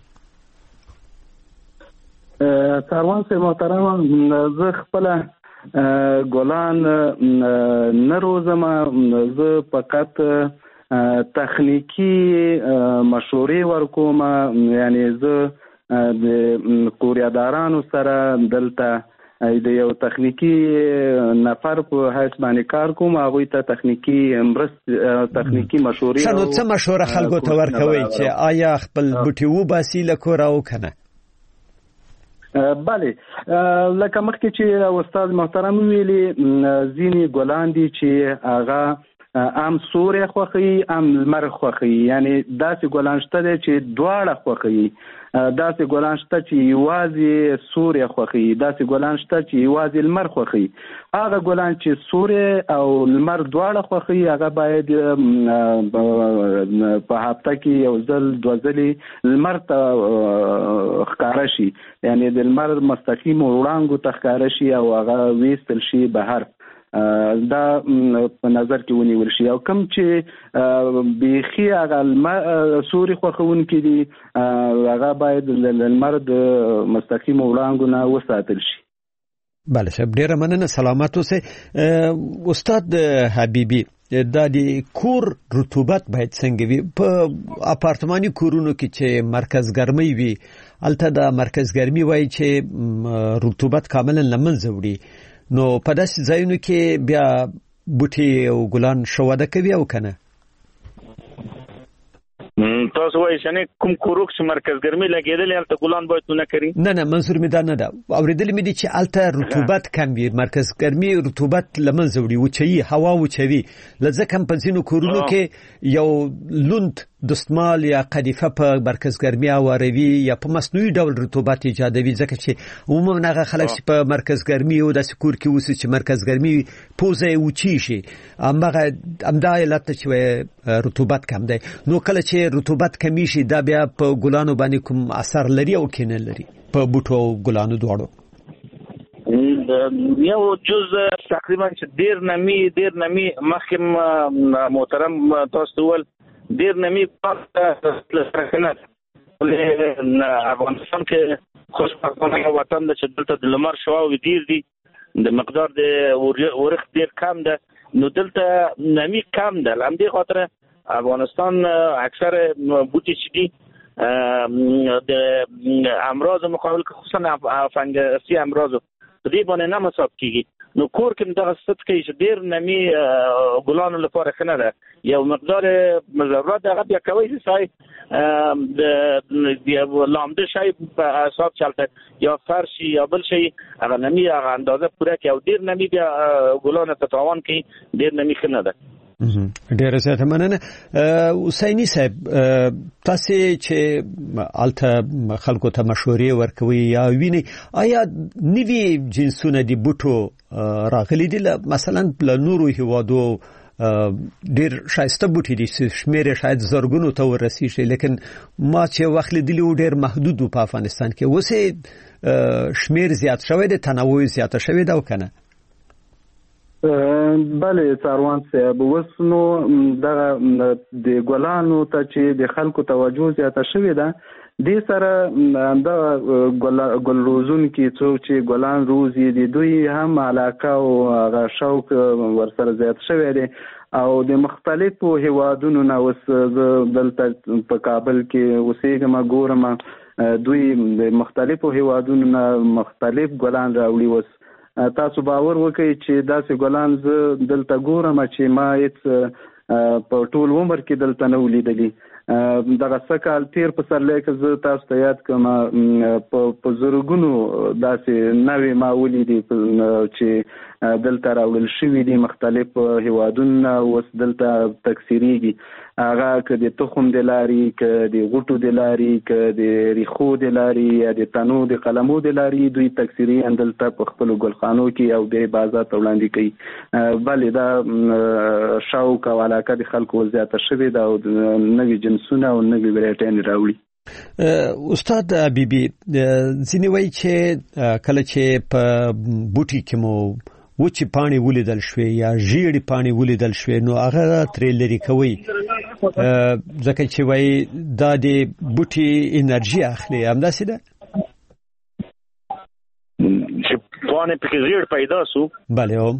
سروان صاحب محترم، زه خپل ګلان نه روزم، زه فقط تخنیکی مشورې ورکوم، یعنی زه د کوریادارانو سره دلته د یو تخنیکی نفر په حیث باندې کار کوم، هغوی ته تخنیکی تخنیکی مشورې نو څه مشوره خلکو ته ورکوي چې آیا خپل بوټي وباسي له کوره او کنه؟ بله، لکه مخکې چې استاد محترم ویلي، ځینې ګلان دي چې هغه ام سوري خوخي ام لمر خوخي یعنی داسې ګلان شته چې دواړه خوخي داسې ګلان شته چې یوازې سوري خوخي داسې ګلان شته چې یوازې لمر خوخي هغه ګلان چې سوري او لمر دواړه خوخي هغه باید په هفته کې یو ځل دوه ځلې لمر ته ښکاره شي یعنی د لمر مستقیم وړانګو ته ښکاره شي او هغه ویستل شي بهر دا په نظر کې ونیول شي او کوم چې بیخي هغه سوري خوښونکي دي هغه باید لمر د مستقیم وړانګو نه وساتل شي. بله صاحب ډیره مننه سلامت اوسئ. استاد حبیبي دا د کور رطوبت باید څنګه وي په اپارتماني کورونو کې چې مرکز ګرمي وي البته دا مرکز ګرمي وایي چې رطوبت کاملا لمنځه وړي نو په داسې ځایونو کې بیا بوټي او ګلان شواده کوي او کنه تاسو وایئ چې کوم کوروک چې مرکز ګرمي لګیدل هلته ګلان باید نه کوي نه منظور مې دا نه ده اوریدل مې دي چې هلته رطوبت کم وي مرکز ګرمي رطوبت لمنځه وړي وچوي هوا وچوي لکه په ځینو کورونو کې یو لوند دستمال یا قدیفه په مرکز ګرمي اوروي یا په مصنوعي ډول رطوبت ایجادوي ځکه چې عموما هغه خلک چې په مرکز ګرمي او داسې کور کې اوسي چې مرکز ګرمي پوزه وچی شي همدا علت چې رطوبت کم دی نو کله چې رطوبت کمی شي دا بیا په ګلانو باندې کوم اثر لري او کینه لري په بوټو او ګلانو دواړو یو جز تقریبا چې ډیر نمی مخکم محترم تاسو ول ډیر نمی پاتنه افغانستان کې خوشبختانه وطن د چې دلته د لمر شواو ډیر دي د مقدار د ورخ ډیر کم ده نو دلته نمی کم ده لامدې خاطر افغانستان اکثر بوټي چې دي د امراض مقابل خصوصا فنگسی امراض دې باندې نه مصاب کیږي نو کور کې دغه ست کې چې ډیر نمی ګلانو لپاره خنه ده یو مقدار ضرورت هغه بیا کوي چې سای د لامده شای په حساب چلته یا فرشي یا بل شي هغه نمی هغه اندازه پوره کې او ډیر نمی بیا ګلانو ته تاوان کوي ډیر نمی خنه ده ډیره زیاته مننه. حسیني صاحب تاسو چې الته خلکو ته مشورې ورکوي یا ویني آیا نوی جنسونه دی بوټو راغلي دي مثلا په نورو هیوادو ډیر شایسته بوټي دي شمیر شاید زرګونو ته ورسیږي لیکن ما چې وخت لیدلی ډیر محدود په افغانستان کې وسه شمیر زیات شوی دی تنوع زیات شوی دا وکنه بله څاروان صاحب وسنو د ګلانو ته چې د خلکو توجه زیاته شوې ده د سره د ګل روزون کې څو چې ګلان روزي دي دوی هم علاقه او شوق ورسره زیات شوی دی او د مختلفو هیوادونو نه وس دلته په کابل کې اوسېږم ګورم دوی د مختلفو هیوادونو نه مختلف ګلان راوړي وس تاسو باور وکړئ چې داسې ګلان زه دلته ګورم چې ما هیڅ په ټول عمر کې دلته نه ولیدلي دغه څه کال تیر په سرلی کې زه تاسو ته یاد کړم په زرګونو داسې نوې ما ولیدي چې دلته راوړل شوي دي مختلف هیوادونه اوس دلته تکثیریږي هغه که د تخم د لاري که د غوټو د لاري که د ریښو د لاري یا د تنو د قلمو د لاري دوی تکثیري دلته په خپلو ګلخانو کې او د بازار ته وړاندې کوي بلې دا شوق او علاقه د خلکو زیاته شوې ده او نوي جنسونه او نوي ورایټیانې راوړي. استاد حبیبي ځینې وایي چې کله چې په بوټي کې مو وچی پانی ولیدل شوی یا ژیړی پانی ولیدل شوی نو هغه ترې لري کوي ځکه چې وایي دا د بوټي انرژي اخلي همداسې ده چې پانی پکې ژیړ پیدا سو بله او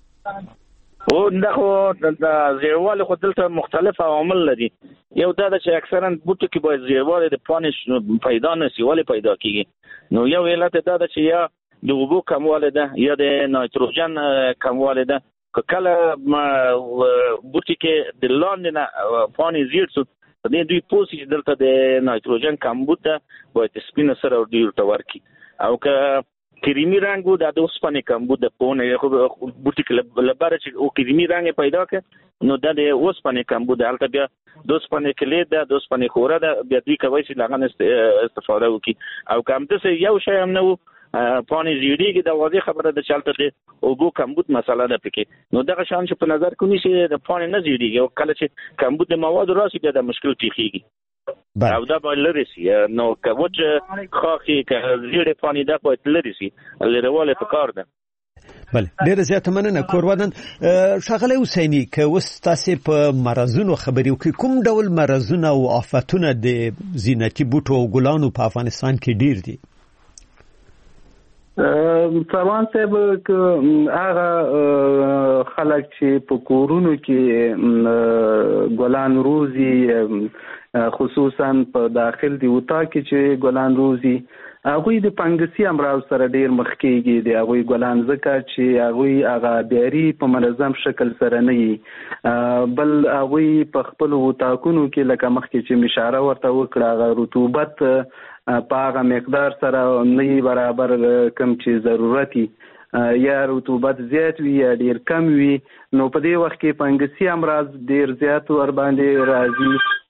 دا خو د زیړوالي خو دلته مختلف عوامل لري یو دا چې اکثرا بوټو کې باید زیړوالی د پانی پیدا نشي ولې پیدا کیږي نو یو علت دا چې یا د اوبو کموالی ده یا د نایتروجن کموالی ده که کله بوټي کې د لاندې نه پانی زیړ شو دوی پوه شي چې دلته د نایتروجن کمبود ده باید سپینه سره دوی ورته ورکړي او که کریمی رنگ بود د اوسپنې کم بود د پونه خو بوټي لپاره چې او کریمی رنگ پیدا ک نو د اوسپنې کم بود هلته بیا د اوسپنې کلید د اوسپنې خوره د بیا دوی کوي چې لغه استفاده وکي او کم څه یو شی هم نه پانی زیړیږي د واضح خبره د چلته او بو کمبود مسله ده پکې نو دغه شان چې په نظر کې نیسي د پانی نه زیړیږي او کله چې کمبود د مواد راسي بیا د مشکل پیخیږي او دا به لري سي نو کوچ خاخي که زیړې پانی ده په لري سي لريواله په کار ده بله ډیره زیاته مننه کورودن شغله حسینی که وس تاسو په مرزونو خبري وکي کوم ډول مرزونه او آفتونه د زینتي بوټو او ګلانو په افغانستان کې ډیر دي سروان صاحب هغه خلک چې په کورونو کې ګلان روزي خصوصا په داخل دی وتا کې چې ګلان روزي هغه د فنګسي امراض سره ډیر مخ کېږي دی هغه ګلان زکه چې هغه بیاري په منظم شکل سره نه وي بل هغه په خپل وتاکونو کې لکه مخ کې چې اشاره ورته وکړه هغه رطوبت په هغه مقدار سره نه برابر کم چې ضرورتي یا رطوبت زیات وي یا ډیر کم وي نو په دې وخت کې فنګسي امراض ډیر زیات ور باندې راځي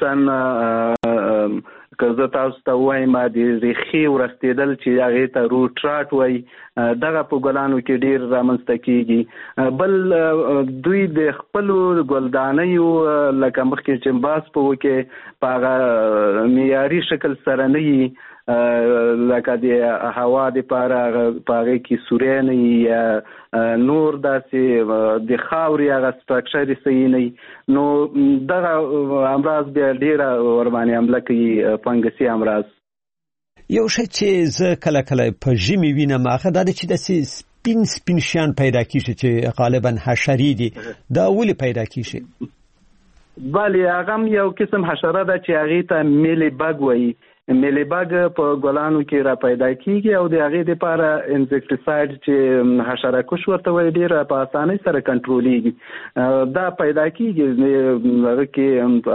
خصوصا که زه تاسو ته وایم د ریخي ورستېدل چې هغه ته روټراټ وای دغه په ګلانو کې ډیر رامنځته کیږي بل دوی د خپل ګلدانیو لکه مخکې چې باس په وکه په معیاري شکل سره نه لکه د هوا د پاره پاره کې سورې نه یا نور داسې د خاوري هغه سټرکچر صحیح نه نو دغه امراض بیا ډیر ور باندې عمله کوي فنګسي امراض یو شی چې زه کله کله په ژمي وینم هغه دا چې د سپین شیان پیدا کیږي چې غالبا حشري دي دا ولې پیدا کیږي بله هغه یو قسم حشره ده چې هغه ته میلی بګ وایي میلی بګ په ګلانو کې را پیدا کیږي او د هغه لپاره انسیکټیساید چې حشره کش ورته وایي ډیر په اسانۍ سره کنټرولېږي دا پیدا کیږي هغه کې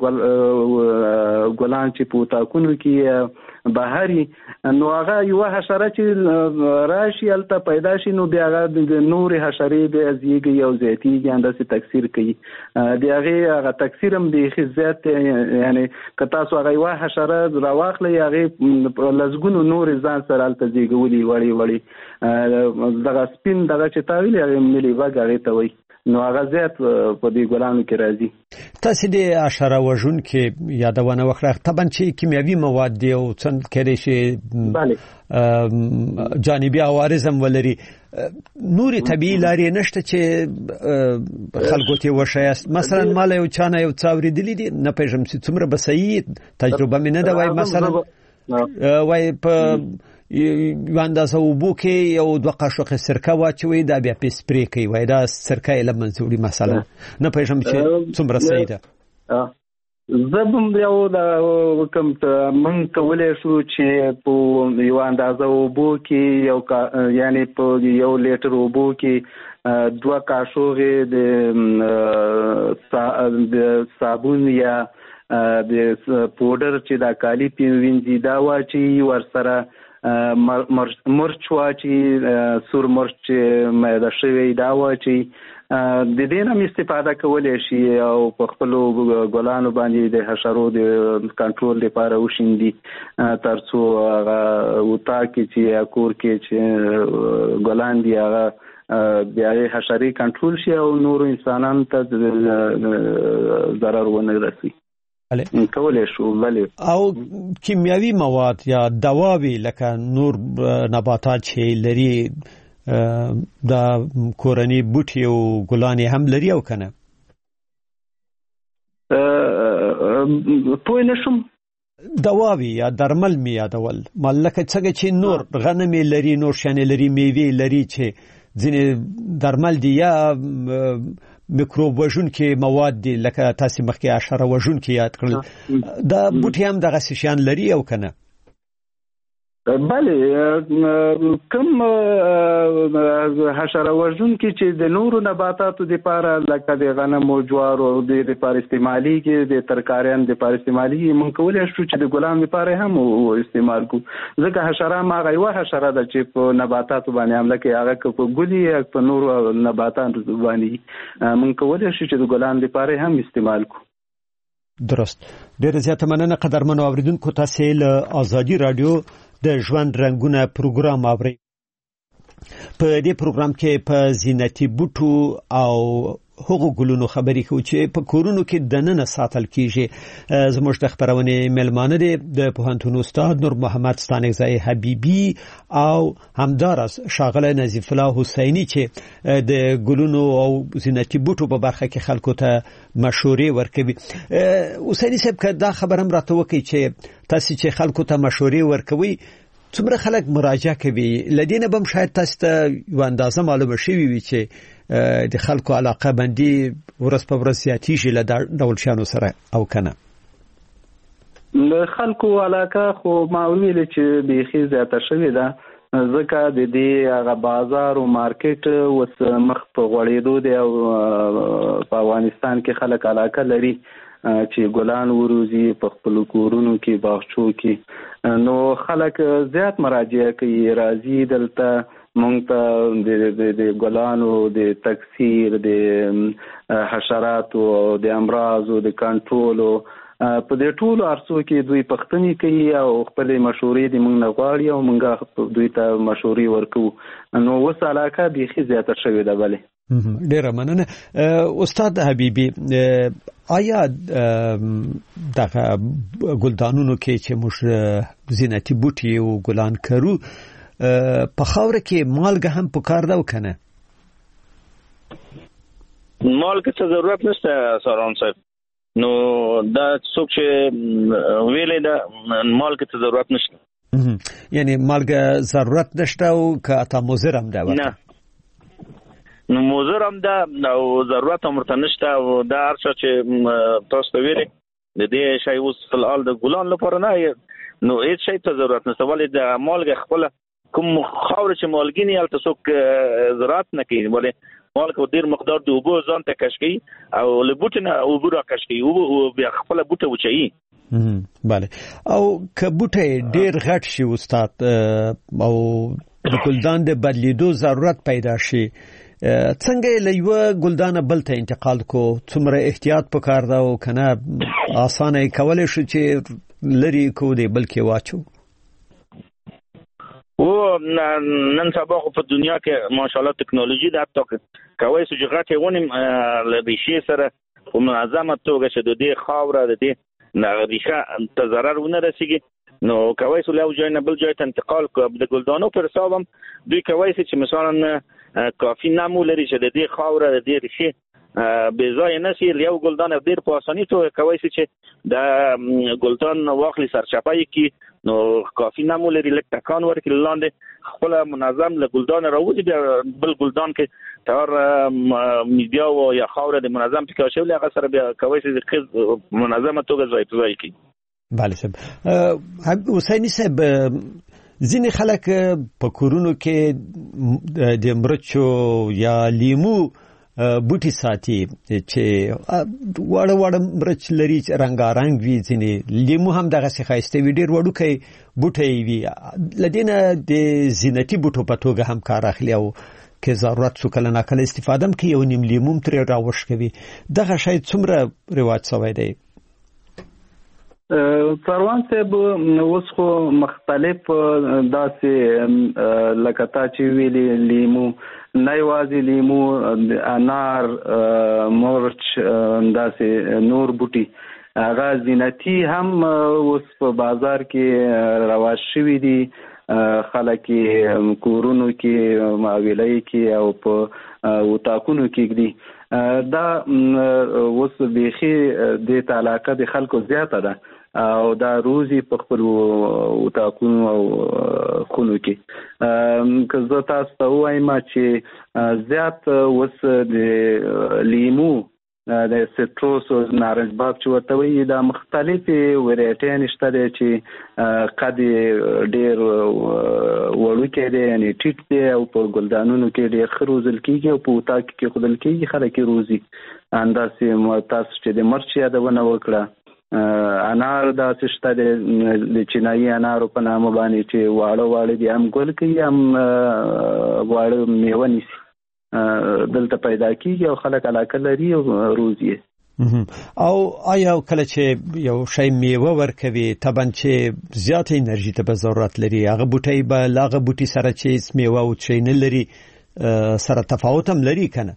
هغه ګلان چې په تاکونو کې بهاري نو هغه یو حشره چې راشي الته پیدا شي نو بیا هغه د نور حشرې د ازيږي او زیاتیږي انداسې تکثیر کوي د هغه تکثیر هم د خزات یعنی که تاسو هغه یو حشره واخلې هغه لزګونو نور ځان سره الته زیږولي وړي دغه سپین دغه چې تاویل هغه ملي واګ هغه ته وایي نو هغه زیات په دې ګلانو کې راځي تاسو د حشره وژون کې یادونه وکړه طبعا چې کیمیاوي مواد دی او څنګه کېږي چې bale جانبي عوارض هم ولري نوري طبيعي لارې نشته چې خلکو ته وشایست مثلا مال یو چانه یو څاوري دي نه پېژم چې څومره بسې تجربه مې نه دا وای مثلا وای په یو اندازه وبو کې یو دوه قاشق سرکه واچوي دا بیا په سپری کوي وای دا سرکه له منځوري مثلا نه پېژم چې څومره صحیح ده زبم یو دا کوم من کولای شو چې په یو اندازه وبو کې یو یعنی په یو لیټر وبو کې دوه قاشق د صابون یا د پودر چې دا کالی پیوینځي دا واچي ورسره مرچ واچي سور مرچ مېده شوی دا واچي د دې نه استفاده کولای شي او په خپل ګلانو باندې د حشرو د کنټرول لپاره وشيندي ترڅو هغه وتا کې چې کور کې چې ګلان دی هغه بیا حشري کنټرول شي او نور انسانانو ته ضرر ونه رسي کولای شو بله او کیمیاوي مواد یا دواوی لکه نور نباتات چې لري دا کورنی بوټي او ګلان هم لري او کنه پوه نشم دواوی یا درمل می یادول ملکه څنګه چې نور غنم لري نور شان لري میوه لري چې ځینې درمل دي یا میکروب وژون کې مواد دي لکه تاسو مخکې حشره وژون کې یاد کړل دا بوټي هم دغه شیان لري او کنه بله کوم حشره وژونکي چې د نورو نباتاتو لپاره لکه د غنمو جوارو د لپاره استعمالي کې د ترکاریان د لپاره استعمالي مونږ کولی شو چې د ګلانو لپاره هم استعمال کو ځکه حشره ما یوه حشره ده چې په نباتاتو باندې حمله کوي هغه په ګلي په نورو نباتاتو باندې مونږ کولی شو چې د ګلانو لپاره هم استعمال کو. درست. ډېر زیاته مننه قدرمنو اوریدونکو. تاسو له آزادي رادیو د ژوند رنگونه پروګرام اورئ. په دې پروګرام کې په زینتي بوټو او هغو ګلونو خبرې کوو چې په کورونو کې دننه ساتل کیږي. زموږ د خبرونه ملمانه دي د پوهنتون استاد نور محمد ستانکزی حبیبی او همدارس شاغله نظیف الله حسینی چې د ګلونو او زینتي بوټو په برخه کې خلکو ته مشورې ورکوي. حسینی صاحب که دا خبرم راته وکړي چې تاسو چې خلکو ته مشورې ورکوي څومره خلک مراجعه کوي؟ لدینه بم شاید تاسو ته یو اندازه معلومه شوي وي چې د خلکو علاقه باندې ورځ په ورځ زیاتیږي له ډول شانو سره او کنه. له خلکو علاقه خو ما ویل چې بیخي زیاته شوې ده ځکه د دې هغه بازار او مارکیټ اوس مخ په غوړېدو دی او په افغانستان کې خلک علاقه لري چې ګلان وروزي په خپل کورونو کې باغچو کې نو خلک زیات مراجعه کوي راځي دلته مونږ ته د ګلانو د تکثیر د حشراتو د امراضو د کنټرولو په دې ټولو ارڅو کې دوی پښتني کوي او خپل مشورې د مونږ نه غواړي او مونږ دوی ته مشورې ورکو نو اوس علاقه بیخي زیاته شوې ده. بله ډیره مننه. استاد حبیبی آیا دغه ګلدانونو کې چې موږ زینتي بوټي او ګلان کرو په خاوره کې مالګه هم پکار ده وکنه؟ مالګه څه ضرورت نشته ساران صاحب. نو دا څوک چې ویلې ده مالګه څه ضرورت نشته. یعنی مالګه ضرورت نشته او که اته مضر هم ده؟ نه نو مضر هم ده او ضرورت هم ورته نشته او دا هر څه چې تاسو ته ویلې د دې شی اوس فلحال د ګلان لپاره نه نو هیڅ شی ته ضرورت نشته. ولې د مالګه خپله کوم خاور چې مالګینی هلته څوک زراعت نه کوي ولې مالګه ډېر مقدار د اوبو ځان ته کش کوي او له بوټي نه اوبه راکش کوي او بیا خپله بوټه وچوي. بله او که بوټی ډېر غټ شي استاد او د ګلدان د بدلیدو ضرورت پیدا شي څنګه له یوه ګلدانه بل ته انتقال کو؟ څومره احتیاط پکار ده او کنه اسانه کولی شو چې لري کو دی بلکې واچو؟ او نن سبا خو په دنیا کې ماشاءالله ټکنالوژي ده حتی کولی شو چې غټې ونې له ریښې سره په منظمه توګه چې د دې خاوره د دې ریښه ته ضرر ونه رسېږي نو کولی شو له یو ځای نه بل ځای ته انتقال کړو. د ګلدانو پر حساب هم دوی کولی شي چې مثلا کافي نمو لري چې د دې خاوره د دې ریښې بې ځایه نه شي. یو ګلدان ډېر په اساني توګه کولی شي چې د ګلدان واخلي سرچپه یې کړي نو کافي نمو لري لږ ټکان ورکړي لاندې خپله منظم له ګلدانه راوځي بیا بل ګلدان کې تر میډیا یا خاوره د منظم پکې شوی هغه سره بیا کولی شي چې منظمه توګه ځای په ځای کړي. بله صاحب. حسیني صاحب ځینې خلک په کورونو کې د مرچو یا لیمو بوټي ساتي چې واړه مرچ لري چې رنګارنګ وي. ځینې لیمو هم دغسې ښایسته وي ډېر وړوکی بوټی وي. له دې نه د زینتي بوټو په توګه هم کار اخلي او که ضرورت شو کله ناکله استفاده هم کوي یو نیم لیمو هم ترې راوښکوي. دغه شی څومره رواج شوی دی؟ سروان صاحب اوس خو مختلف داسې لکه تا چې ویلي لیمو نه یوازې لیمو انار مرچ داسې نور بوټي هغه زینتي هم اوس په بازار کې رواج شوي دي. خلک کورونو کې معاویلۍ کې او په اتاقونو کې ږدي. دا اوس بیخي دې ته علاقه د خلکو زیاته ده او دا روزي په خپل اتاقونو او خونو کې. که زه تاسو ته ووایم چې زیات اوس د لیمو د سټروس او نارنج باغ چې ورته وایي دا مختلفې وریټې شته دي چې قد ډېر وړوکی دی یعنې ټیټ دی او په ګلدانونو کې ډېر ښه روزل کېږي او په اطاق کې ایښودل کېږي خلک یې روزي. همداسې تاسو چې د مرچ یادونه وکړه انار داسې شته د چینایي انارو په نامه باندې چې واړه دي هم ګل کوي هم واړه میوه نیسي دلته پیدا کیږي او خلک علاقه لري او روزي. او آیا کله چې یو شی میوه ورکوي طبعا چې زیات انرژي ته به ضرورت لري هغه بوټي به لاغه بوټي سره چې میوه او شی نه لري سره تفاوت هم لري کنه؟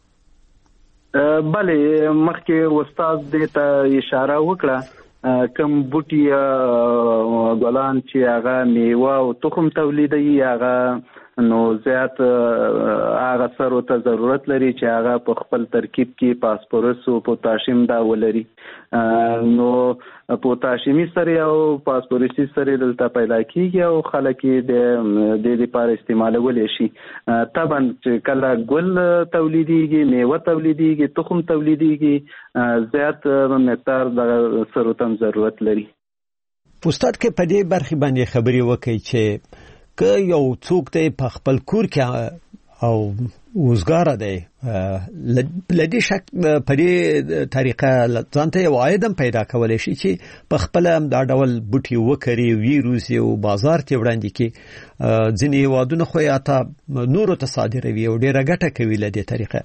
بله مخکې استاد دې ته اشاره وکړه کوم بوټي ګلان چې هغه میوه او تخم تولیدوي هغه نو زیات هغه سرو ته ضرورت لري چې هغه په خپل ترکیب کې فاسفورس او پوتاشیم دا ولري. نو پوتاشیمي سرې او فاسفورسي سرې دلته پیدا کیږي او خلک یې د دې لپاره استعمالولی شي. طبعا چې کله ګل تولیدیږي میوه تولیدیږي تخم تولیدیږي زیات مقدار د سرو ته ضرورت لري. استاد کې په دې برخه باندې خبرې وکړي چې که یو څوک دی په خپل کور کې او وزګار دی لدې شک په دې طریقه ځانته یو عاید هم پیدا کولی شي چې په خپل دا ډول بوټي وکري ویروسي او بازار ته وړاندې کې ځینې هیوادونه خو یا ته نورو ته صادروي او ډېره ګټه کوي لدې طریقه.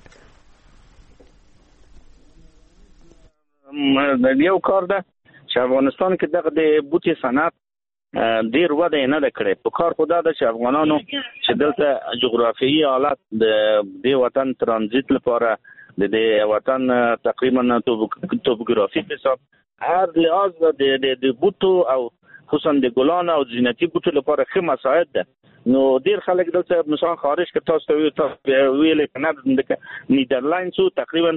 یو کار ده چې افغانستان کې دغه د بوټي صنعت ډیر وده نه ده کړې. په کار خدا ده چې افغانانو چې دلته جغرافیایي حالت د وطن ترانزیت لپاره د وطن تقریبا توپوګرافیک حساب هر لحاظ د بوټو او خصوصا د ګلانو او زینتي بوټو لپاره ښه مساعد ده. نو ډیر خلک دلته مثلا خارج کې تاسو ویلې کنه د نیدرلندز تقریبا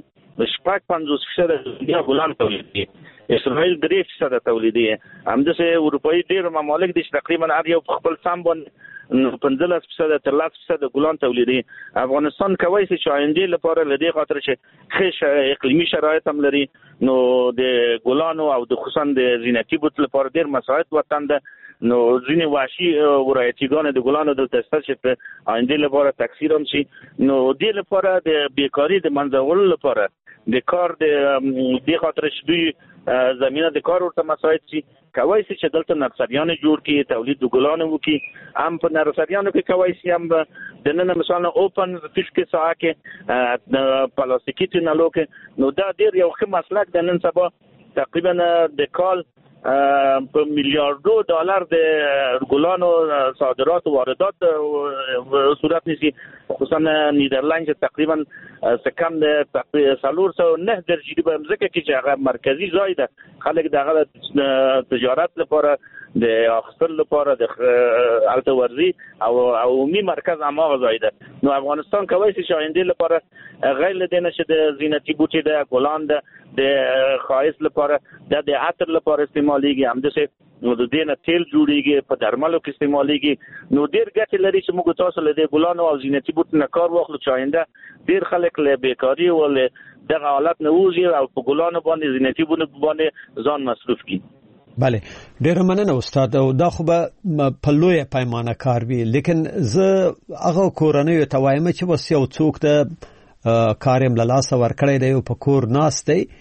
50% د ګلان تولیدي، اسرائیل 3% تولیدي، همداسې اروپایي ډیر ممالک دي چې تقریبا هر یو خپل سم باندې 15% تر 10% ګلان تولیدي. افغانستان کوي چې آینده لپاره لدې خاطر چې ښه اقلیمي شرایط هم لري نو د ګلانو او د خصوصا د زینتي بوټو لپاره ډیر مساعد وطن ده. نو ځینې وحشي ورایتیګان د ګلانو دلته شته چې په آینده لپاره تکثیر هم شي. نو دې لپاره د بیکاري د منځولو لپاره د کار د دې خاطر چې دوی زمینه د کار ورته مساعد شي کوي چې دلته نرسریان جوړ کړي تولید د ګلانو وکړي. هم په نرسریانو کې کوي چې هم د نن مثلا اوپن فیش کې ساعه کې پلاستیکي تنلو کې نو دا ډیر یو ښه مسلک د نن سبا تقریبا د کال په میلیاردو ډالر د ګلانو صادرات او واردات صورت نیسي. خصوصا نیدرلند تقریبا کم د 409 درجه په مځکه کې چې هغه مرکزی ځای ده خلک دغه تجارت لپاره د اخستل لپاره د التورزی او عمومي مرکز هغه ځای ده. نو افغانستان کوي چې آینده لپاره غیر لدینه چې د زینتي بوټي د ګلان د خایس لپاره د عطر لپاره استعماليږي، همداسې نو د دې نه تیل جوړیږي په درملو کې استعماليږي. نو ډیر ګټه لري چې موږ تاسو له دې ګلانو او زینتي بوټو نه کار واخلو چې آینده ډیر خلک له بیکاری او دغه حالت نه وځي او په ګلانو باندې زینتي بوټو باندې ځان مصرف کړي. بله ډیر مننه استاد. او دا خو به په لویه پیمانه کار وي، لیکن زه هغه کورنیو ته وایم چې بس یو څوک د کارم له لاسه ورکړی دی او په کور ناست دی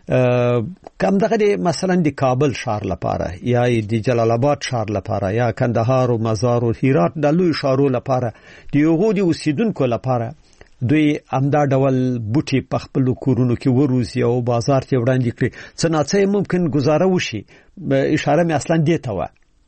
کم دغه مثلا د کابل شهر لپاره یا د جلال آباد شهر لپاره یا کندهار او مزار او هرات د لوی شهرو لپاره د یوغو د اوسیدونکو لپاره دوی همدا ډول بوټي په خپل کورونو کې وروزي او بازار ته وړاندې کړي. څه ناڅه ممکن گزاره وشي. اشاره مې اصلا دې ته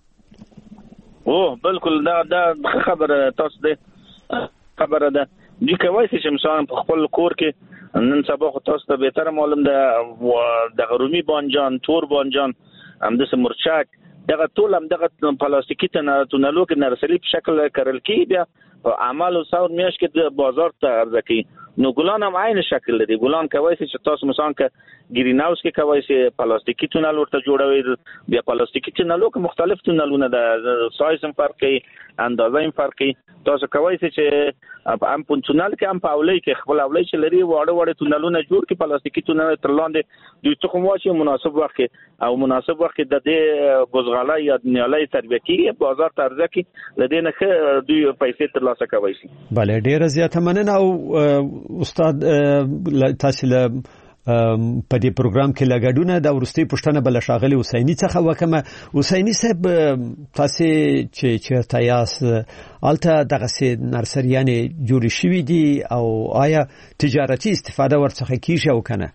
و بالکل دا خبره تاسو دې خبره ده دي کوي چې مثلا په خپل کور کې نن سبا خو تاسو ته به تر معلوم ده د غرومي بانجان تور بانجان همداسې مرچک دغه ټول هم دغه پلاستیکي تنلو کې نرسري په شکل کرل کیږي بیا په اعمال او ثور میاش کې د بازار ته عرضه کوي. نو ګلان هم عین شکل لري. ګلان کوي چې تاسو مثلا کې ګرین هاوس کې کوي چې پلاستیکي تونل ورته جوړوي بیا پلاستیکي تونلو کې مختلف تونلونه د سایز هم فرق کوي اندازه هم فرق کوي تاسو کوي چې هم په تونل کې هم په اولۍ کې خپل اولۍ چې لري واړه تونلونه جوړ کې پلاستیکي تونل تر لاندې دوی څخه واچي مناسب وخت او مناسب وخت د دې غوزغاله یا نیالۍ تربیه کې بازار ترځه کې لدې نه دوی پیسې ترلاسه کوي شي. بله ډیره زیاته مننه او استاد تاسو له په دې پروګرام کې لګډونه د ورستي پښتنه بل شاغلي حسیني څخه وکمه حسیني صاحب تاسو چې تیاس الته دغه سي نرسریانه جوړ شوې دي او آیا تجارتي استفاده ورڅخه کیږي او کنه؟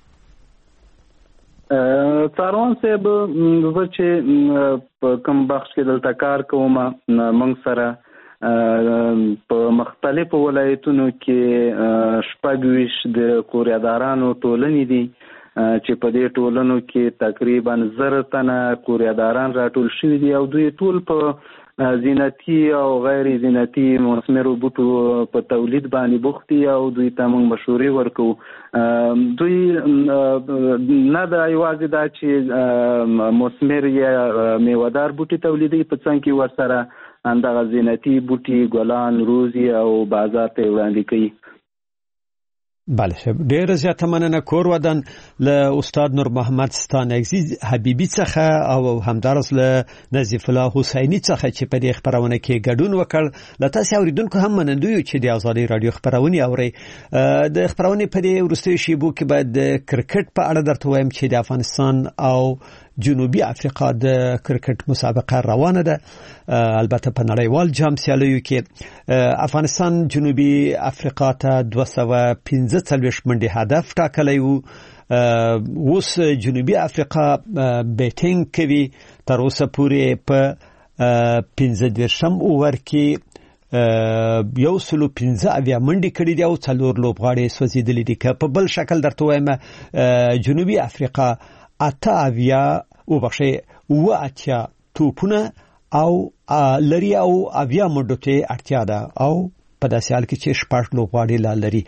څاروان صاحب زه چې په کوم بخش کې دلته کار کوم موږ سره په مختلفو ولایتونو کې شپږ د کوریادارانو ټولنې دي چې په دې ټولنو کې تقریبا 1000 تنه کوریاداران راټول شوي دي او دوی ټول په زینتي او غیر زینتي مثمرو بوټو په تولید باندې بوخت دي او دوی ته موږ مشورې ورکو. دوی نه د یوازې دا چې مثمر یا میوهدار بوټي تولیدي په څنګ کې ورسره اندغه زینتي بوټي ګلان روزي او بازار ته وړاندې کوي. بله ډیره زیاته مننه کور ودان له استاد نور محمد ستانکزی حبیبی څخه او همدارس له نظیف الله حسینی څخه چې په دې خبرونه کې ګډون وکړ. له تاسو اوریدونکو هم منندوی چې د ازادي رادیو خبرونه اوري. د خبرونه په دې ورستي شیبو کې بعد د کرکټ په اړه درته وایم چې د افغانستان او جنوبي افریقا د کرکټ مسابقه روانه ده. البته په نړیوال جام سیالیو کې افغانستان جنوبي افریقا ته 215 منډي هدف ټاکلی وو. اوس جنوبي افریقا بیټینګ کوي تر اوسه پورې په 15 اوور کې 115 منډي کړي دي او 4 لوبغاړي سوځیدلي دي. که په بل شکل درته وایم جنوبي افریقا 8 او بخښه و اتیا توپونه او لري او اویا منډو ته اړتیا ده او په داسې حال کې چې شپږ لوبغاړي لري.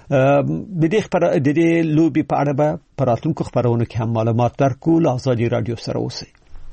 د دې لوبي په اړه به په راتلونکو خبرونو کې هم معلومات درکو. له ازادي رادیو سره اوسئ.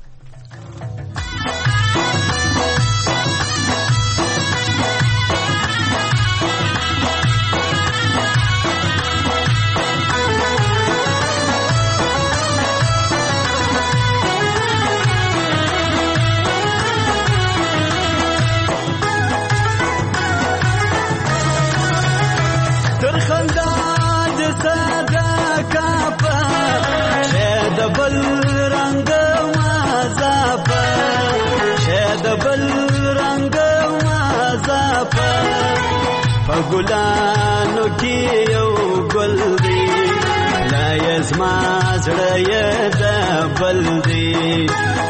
ګلانو کې یو ګل دی لا یزما زړه یې د بل دی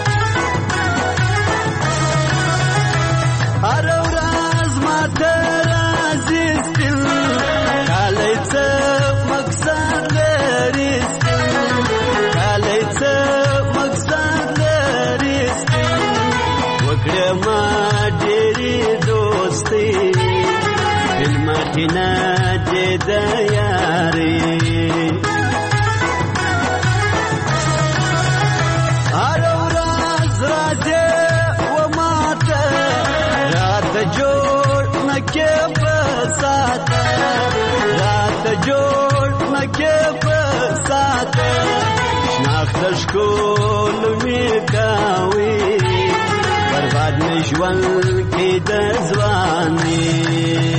هر ورځ ماته راځي ستل کاله څه مقصد لري کاله څه مقصد لري وکړه ما ډېری دوستي مدینه دې د یاري هر ورځ راځي و ماته رات جوړ نکې په ساته رات جوړ نکې په ساته شناخت شکول می کاوي برباد نشول کې د ځواني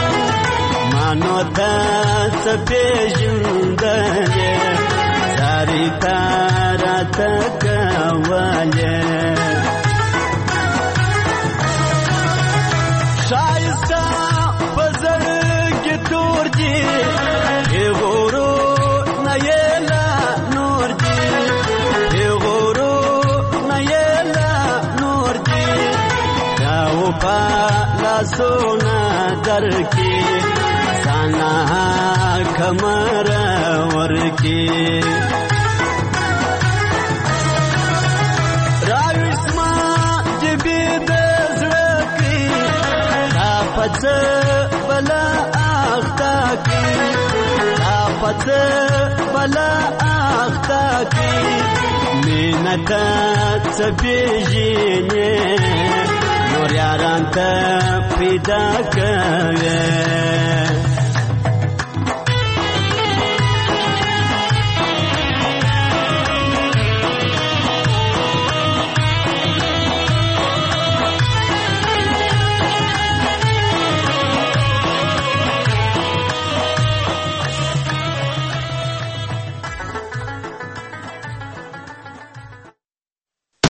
سپیژندنه ساری یاري تارا تکواله شایسته پزړ کې تور دي غورو نه یلا نور دي غورو نه یلا نور دي دا و پالا سونا درکې سانا کمر ورکی راوسما جبی د زړکی دا پڅ بلا اختا کی دا پڅ بلا اختا کی مینت څپېژنې نور یاران ته پیدا کوي